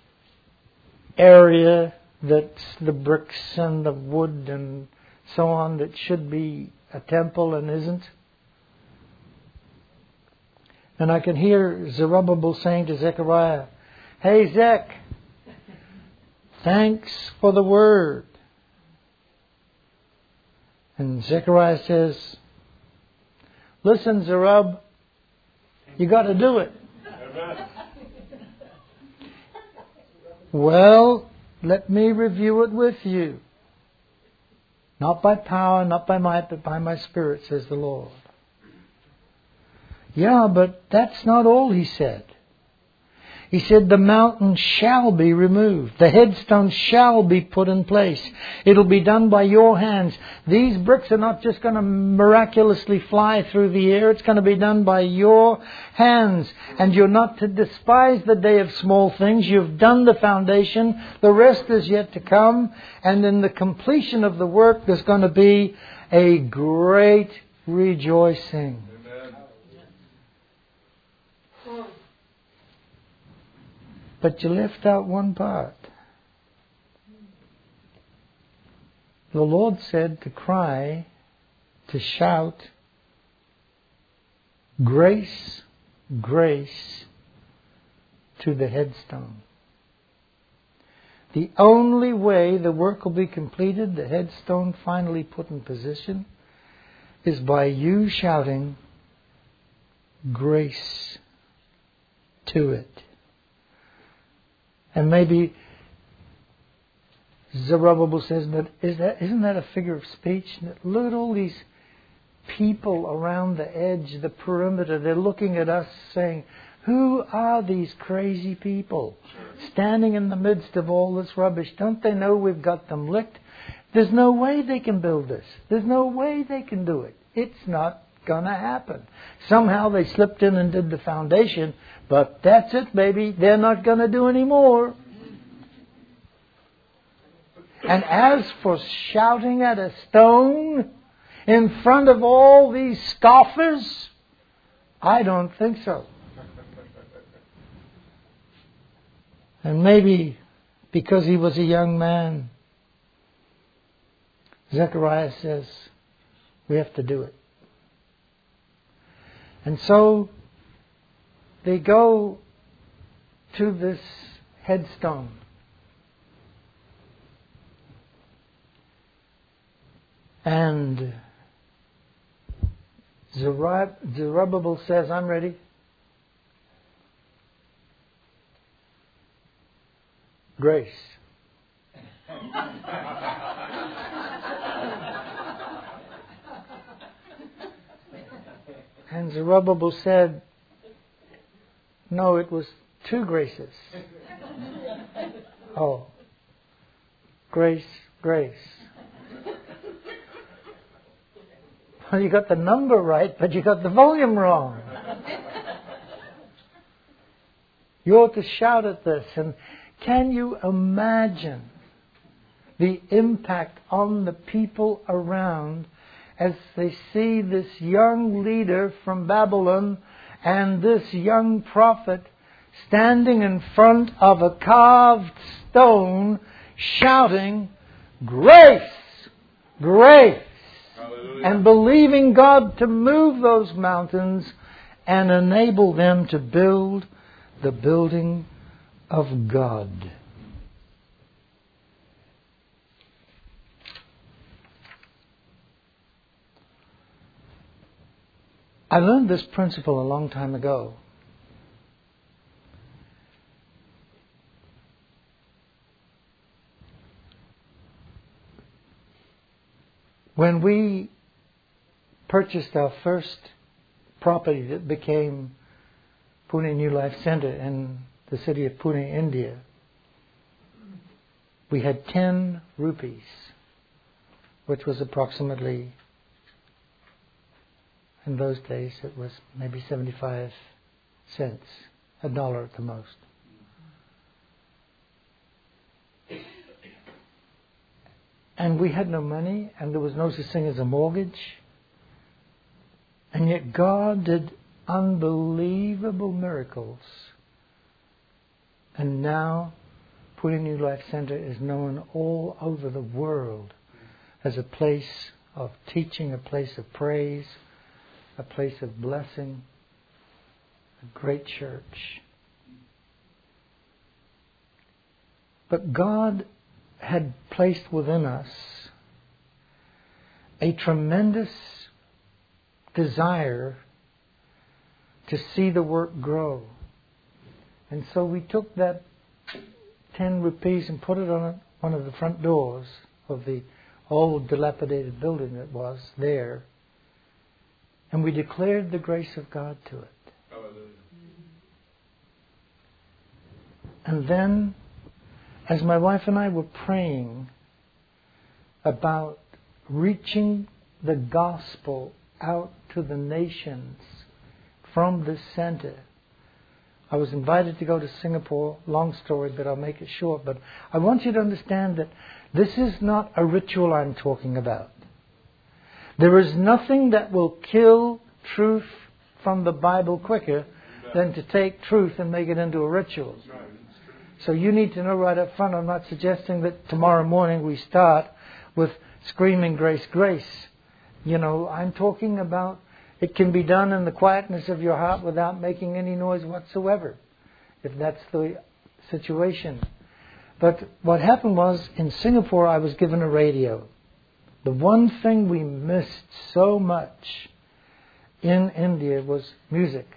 area that's the bricks and the wood and so on that should be a temple and isn't. And I can hear Zerubbabel saying to Zechariah, "Hey, Zech, thanks for the word." And Zechariah says, "Listen, Zerub, you got to do it." Well, let me review it with you. Not by power, not by might, but by my Spirit, says the Lord. Yeah, but that's not all he said. He said the mountain shall be removed. The headstone shall be put in place. It'll be done by your hands. These bricks are not just going to miraculously fly through the air. It's going to be done by your hands. And you're not to despise the day of small things. You've done the foundation. The rest is yet to come. And in the completion of the work, there's going to be a great rejoicing. But you left out one part. The Lord said to cry, to shout, "Grace, grace," to the headstone. The only way the work will be completed, the headstone finally put in position, is by you shouting grace to it. And maybe Zerubbabel says, "But isn't that a figure of speech? Look at all these people around the edge, the perimeter. They're looking at us saying, who are these crazy people standing in the midst of all this rubbish? Don't they know we've got them licked? There's no way they can build this. There's no way they can do it. It's not going to happen. Somehow they slipped in and did the foundation, but that's it, baby. They're not going to do any more." And as for shouting at a stone in front of all these scoffers, I don't think so. And maybe because he was a young man, Zechariah says, we have to do it. And so they go to this headstone. And Zerubbabel says, "I'm ready." Grace. And Zerubbabel said, "No, it was 2 graces." Oh, grace, grace. Well, you got the number right, but you got the volume wrong. You ought to shout at this. And can you imagine the impact on the people around as they see this young leader from Babylon and this young prophet standing in front of a carved stone shouting, "Grace! Grace!" Hallelujah. And believing God to move those mountains and enable them to build the building of God. I learned this principle a long time ago. When we purchased our first property that became Pune New Life Center in the city of Pune, India, we had 10 rupees, which was approximately, in those days, it was maybe 75 cents, $1 at the most. And we had no money, and there was no such thing as a mortgage. And yet God did unbelievable miracles. And now Pune New Life Center is known all over the world as a place of teaching, a place of praise, a place of blessing, a great church. But God had placed within us a tremendous desire to see the work grow. And so we took that 10 rupees and put it on one of the front doors of the old dilapidated building that was there. And we declared the grace of God to it. Hallelujah. And then, as my wife and I were praying about reaching the gospel out to the nations from this center, I was invited to go to Singapore. Long story, but I'll make it short. But I want you to understand that this is not a ritual I'm talking about. There is nothing that will kill truth from the Bible quicker than to take truth and make it into a ritual. So you need to know right up front, I'm not suggesting that tomorrow morning we start with screaming grace, grace. You know, I'm talking about it can be done in the quietness of your heart without making any noise whatsoever, if that's the situation. But what happened was, in Singapore I was given a radio. The one thing we missed so much in India was music,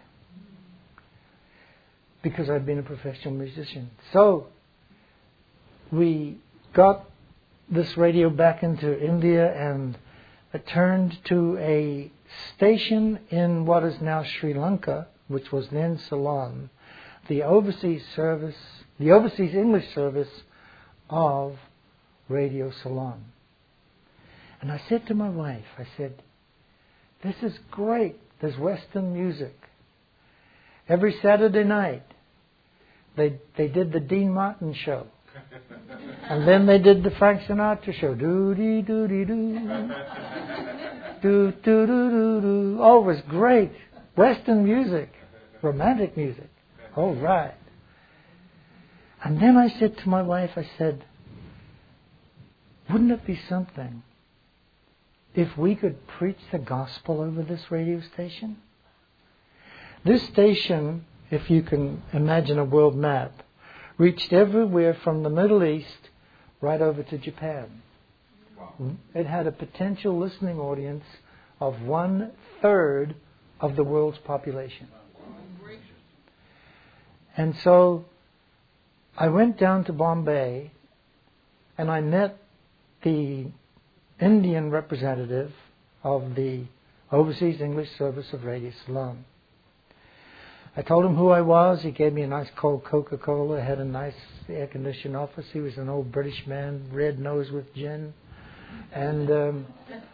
because I'd been a professional musician. So we got this radio back into India, and it turned to a station in what is now Sri Lanka, which was then Ceylon, the overseas English service of Radio Ceylon. And I said to my wife, I said, this is great. There's Western music. Every Saturday night, they did the Dean Martin show. And then they did the Frank Sinatra show. Do-dee-doo-dee-doo. Do-do-do-do-do. Oh, it was great. Western music. Romantic music. Oh, right. And then I said to my wife, I said, wouldn't it be something if we could preach the gospel over this radio station? This station, if you can imagine a world map, reached everywhere from the Middle East right over to Japan. Wow. It had a potential listening audience of 1/3 of the world's population. Wow. And so I went down to Bombay and I met the Indian representative of the Overseas English Service of Radio Ceylon. I told him who I was. He gave me a nice cold Coca-Cola, had a nice air-conditioned office. He was an old British man, red nose with gin. And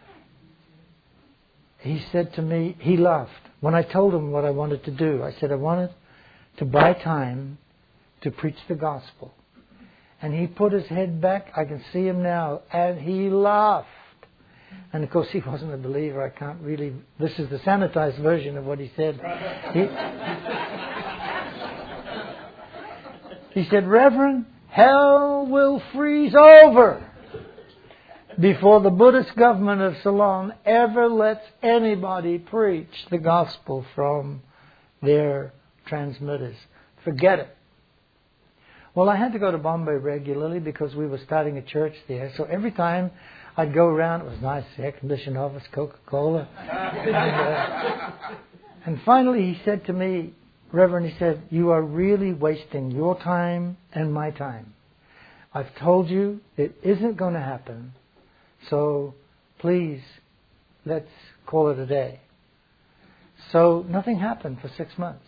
he said to me, he laughed. When I told him what I wanted to do, I said I wanted to buy time to preach the gospel. And he put his head back, I can see him now, and he laughed. And of course he wasn't a believer, I can't really, this is the sanitized version of what he said. He said, Reverend, hell will freeze over before the Buddhist government of Ceylon ever lets anybody preach the gospel from their transmitters. Forget it. Well, I had to go to Bombay regularly because we were starting a church there. So every time I'd go around, it was nice, air-conditioned office, Coca-Cola. And finally he said to me, Reverend, he said, you are really wasting your time and my time. I've told you it isn't going to happen, so please, let's call it a day. So nothing happened for 6 months.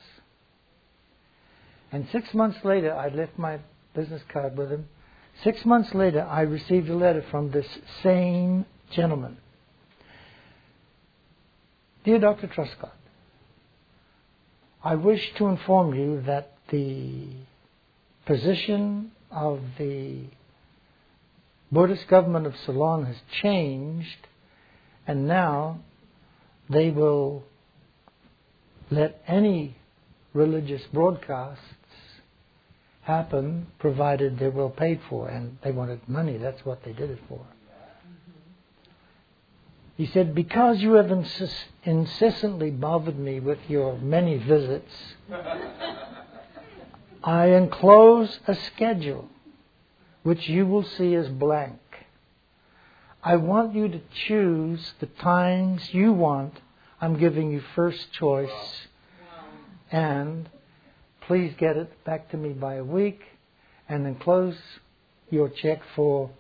And 6 months later, I left my business card with him. 6 months later, I received a letter from this same gentleman. Dear Dr. Truscott, I wish to inform you that the position of the Buddhist government of Ceylon has changed, and now they will let any religious broadcasts happen provided they're well paid for. And they wanted money, that's what they did it for. He said, because you have incessantly bothered me with your many visits, I enclose a schedule which you will see as blank. I want you to choose the times you want. I'm giving you first choice. And please get it back to me by a week and enclose your check for...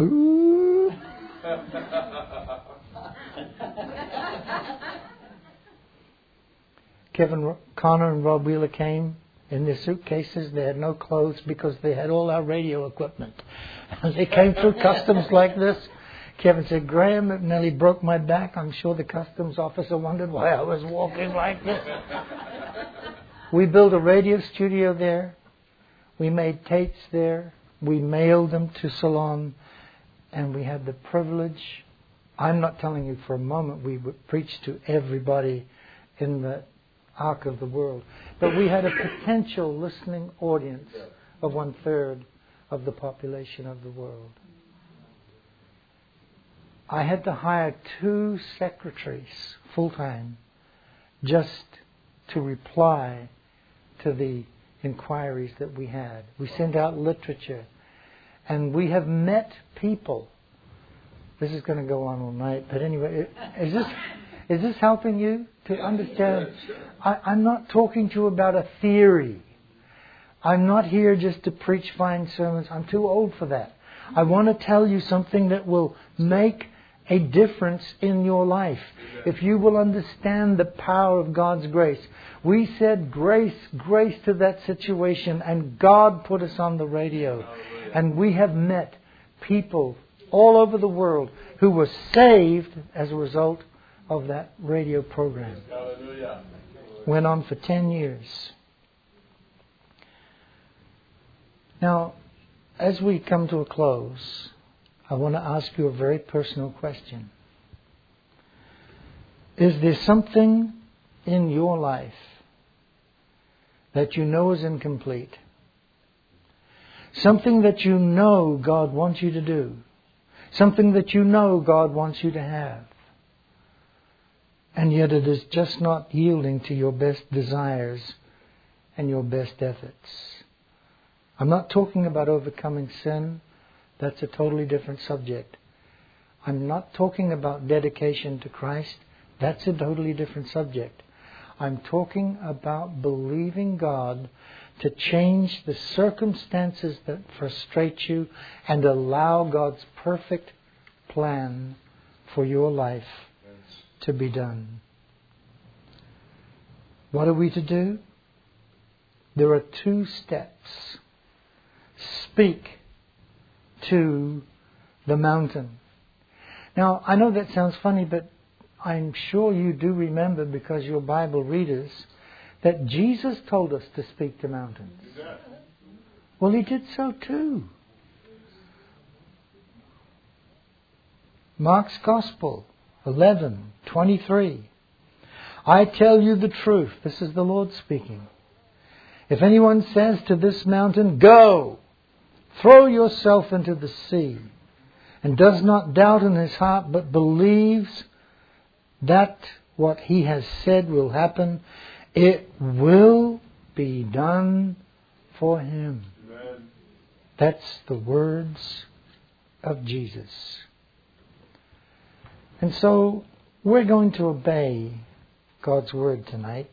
Kevin Connor and Rob Wheeler came in their suitcases. They had no clothes because they had all our radio equipment. And they came through customs like this. Kevin said, Graham, it nearly broke my back. I'm sure the customs officer wondered why I was walking like this. We built a radio studio there. We made tapes there. We mailed them to Ceylon. And we had the privilege. I'm not telling you for a moment we would preach to everybody in the arc of the world. But we had a potential listening audience of 1/3 of the population of the world. I had to hire 2 secretaries full-time just to reply to the inquiries that we had. We sent out literature. And we have met people. This is going to go on all night. But anyway, is this helping you to understand? I'm not talking to you about a theory. I'm not here just to preach fine sermons. I'm too old for that. I want to tell you something that will make a difference in your life. If you will understand the power of God's grace. We said grace to that situation, and God put us on the radio. And we have met people all over the world who were saved as a result of that radio program. Went on for 10 years. Now, as we come to a close, I want to ask you a very personal question. Is there something in your life that you know is incomplete? Something that you know God wants you to do. Something that you know God wants you to have. And yet it is just not yielding to your best desires and your best efforts. I'm not talking about overcoming sin. That's a totally different subject. I'm not talking about dedication to Christ. That's a totally different subject. I'm talking about believing God to change the circumstances that frustrate you and allow God's perfect plan for your life to be done. What are we to do? There are 2 steps. Speak to the mountain. Now, I know that sounds funny, but I'm sure you do remember, because you're Bible readers, that Jesus told us to speak to mountains. Well, He did so too. Mark's Gospel 11:23. I tell you the truth. This is the Lord speaking. If anyone says to this mountain, go, throw yourself into the sea, and does not doubt in his heart, but believes that what he has said will happen, it will be done for him. Amen. That's the words of Jesus. And so we're going to obey God's Word tonight.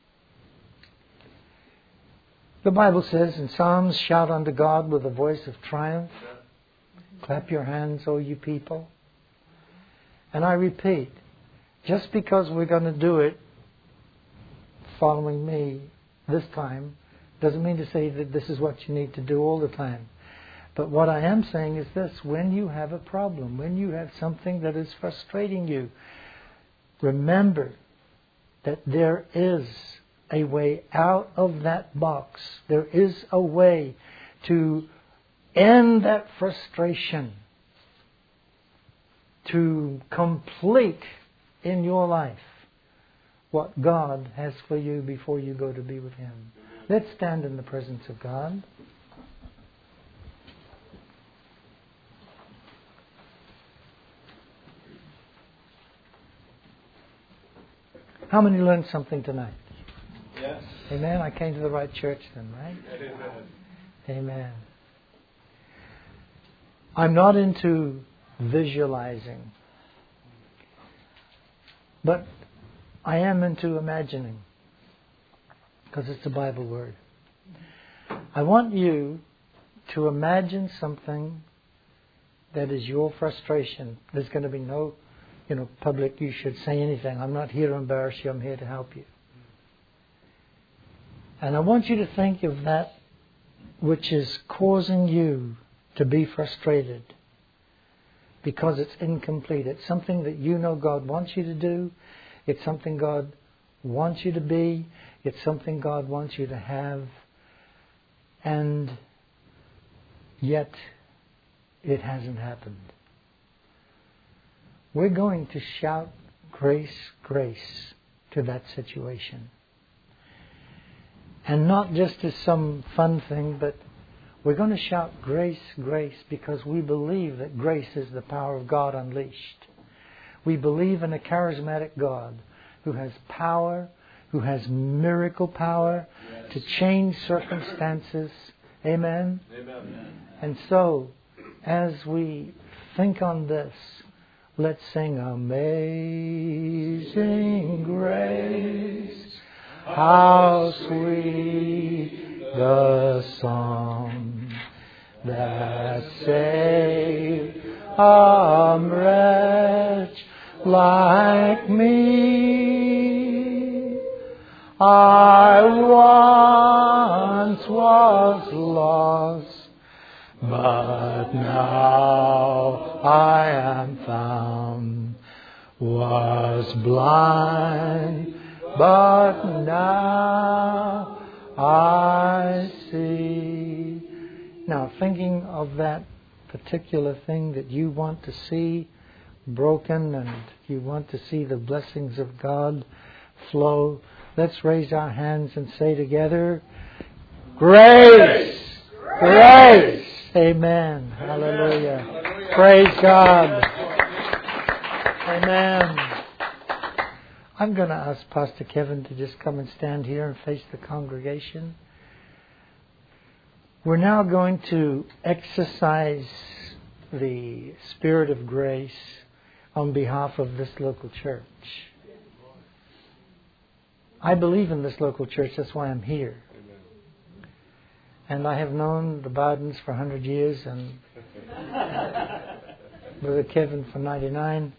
The Bible says in Psalms, shout unto God with a voice of triumph. Clap your hands, O you people. And I repeat, just because we're going to do it following me this time, doesn't mean to say that this is what you need to do all the time. But what I am saying is this: when you have a problem, when you have something that is frustrating you, remember that there is a way out of that box. There is a way to end that frustration, to complete in your life what God has for you before you go to be with Him. Let's stand in the presence of God. How many learned something tonight? Yes. Amen. I came to the right church then, right? Amen. Amen. I'm not into visualizing, but I am into imagining, because it's a Bible word. I want you to imagine something that is your frustration. There's going to be no, public, you should say anything. I'm not here to embarrass you. I'm here to help you. And I want you to think of that which is causing you to be frustrated because it's incomplete. It's something that you know God wants you to do. It's something God wants you to be. It's something God wants you to have. And yet it hasn't happened. We're going to shout grace, grace to that situation. And not just as some fun thing, but we're going to shout grace, grace, because we believe that grace is the power of God unleashed. We believe in a charismatic God who has power, who has miracle power to change circumstances. Amen? Amen. And so, as we think on this, let's sing Amazing Grace. How sweet the song that saved a wretch like me. I once was lost, but now I am found. Was blind, but now I see. Now, thinking of that particular thing that you want to see broken and you want to see the blessings of God flow, let's raise our hands and say together, grace! Grace! Amen. Hallelujah. Praise God. Amen. I'm going to ask Pastor Kevin to just come and stand here and face the congregation. We're now going to exercise the Spirit of grace on behalf of this local church. I believe in this local church, that's why I'm here. And I have known the Bowdens for 100 years and Brother Kevin for 99.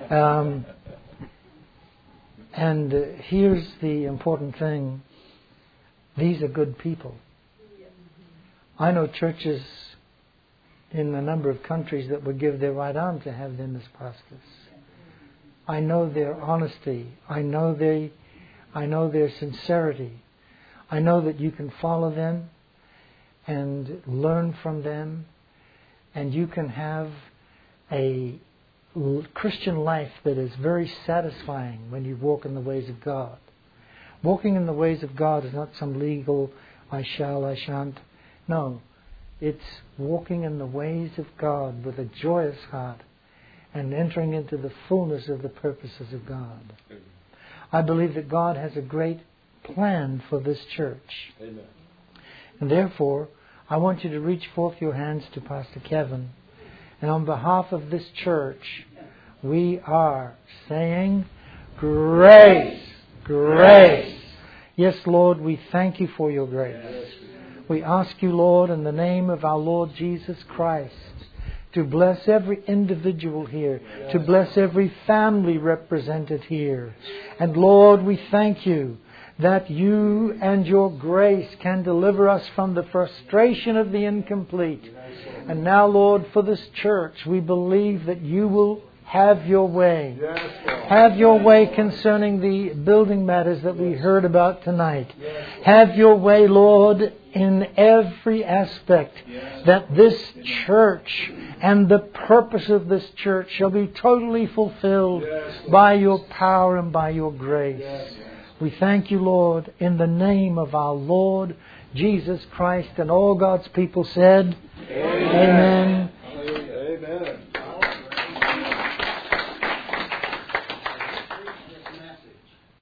And here's the important thing. These are good people. I know churches in a number of countries that would give their right arm to have them as pastors. I know their honesty. I know their sincerity. I know that you can follow them and learn from them, and you can have a Christian life that is very satisfying when you walk in the ways of God. Walking in the ways of God is not some legal, I shall, I shan't. No, it's walking in the ways of God with a joyous heart and entering into the fullness of the purposes of God. I believe that God has a great plan for this church. Amen. And therefore, I want you to reach forth your hands to Pastor Kevin. And on behalf of this church, we are saying, grace, Grace. Yes, Lord, we thank you for your grace. We ask you, Lord, in the name of our Lord Jesus Christ, to bless every individual here, to bless every family represented here. And Lord, we thank you that you and your grace can deliver us from the frustration of the incomplete. And now, Lord, for this church, we believe that you will have your way. Have your way concerning the building matters that we heard about tonight. Have your way, Lord, in every aspect, that this church and the purpose of this church shall be totally fulfilled by your power and by your grace. We thank you, Lord, in the name of our Lord Jesus Christ. And all God's people said, Amen.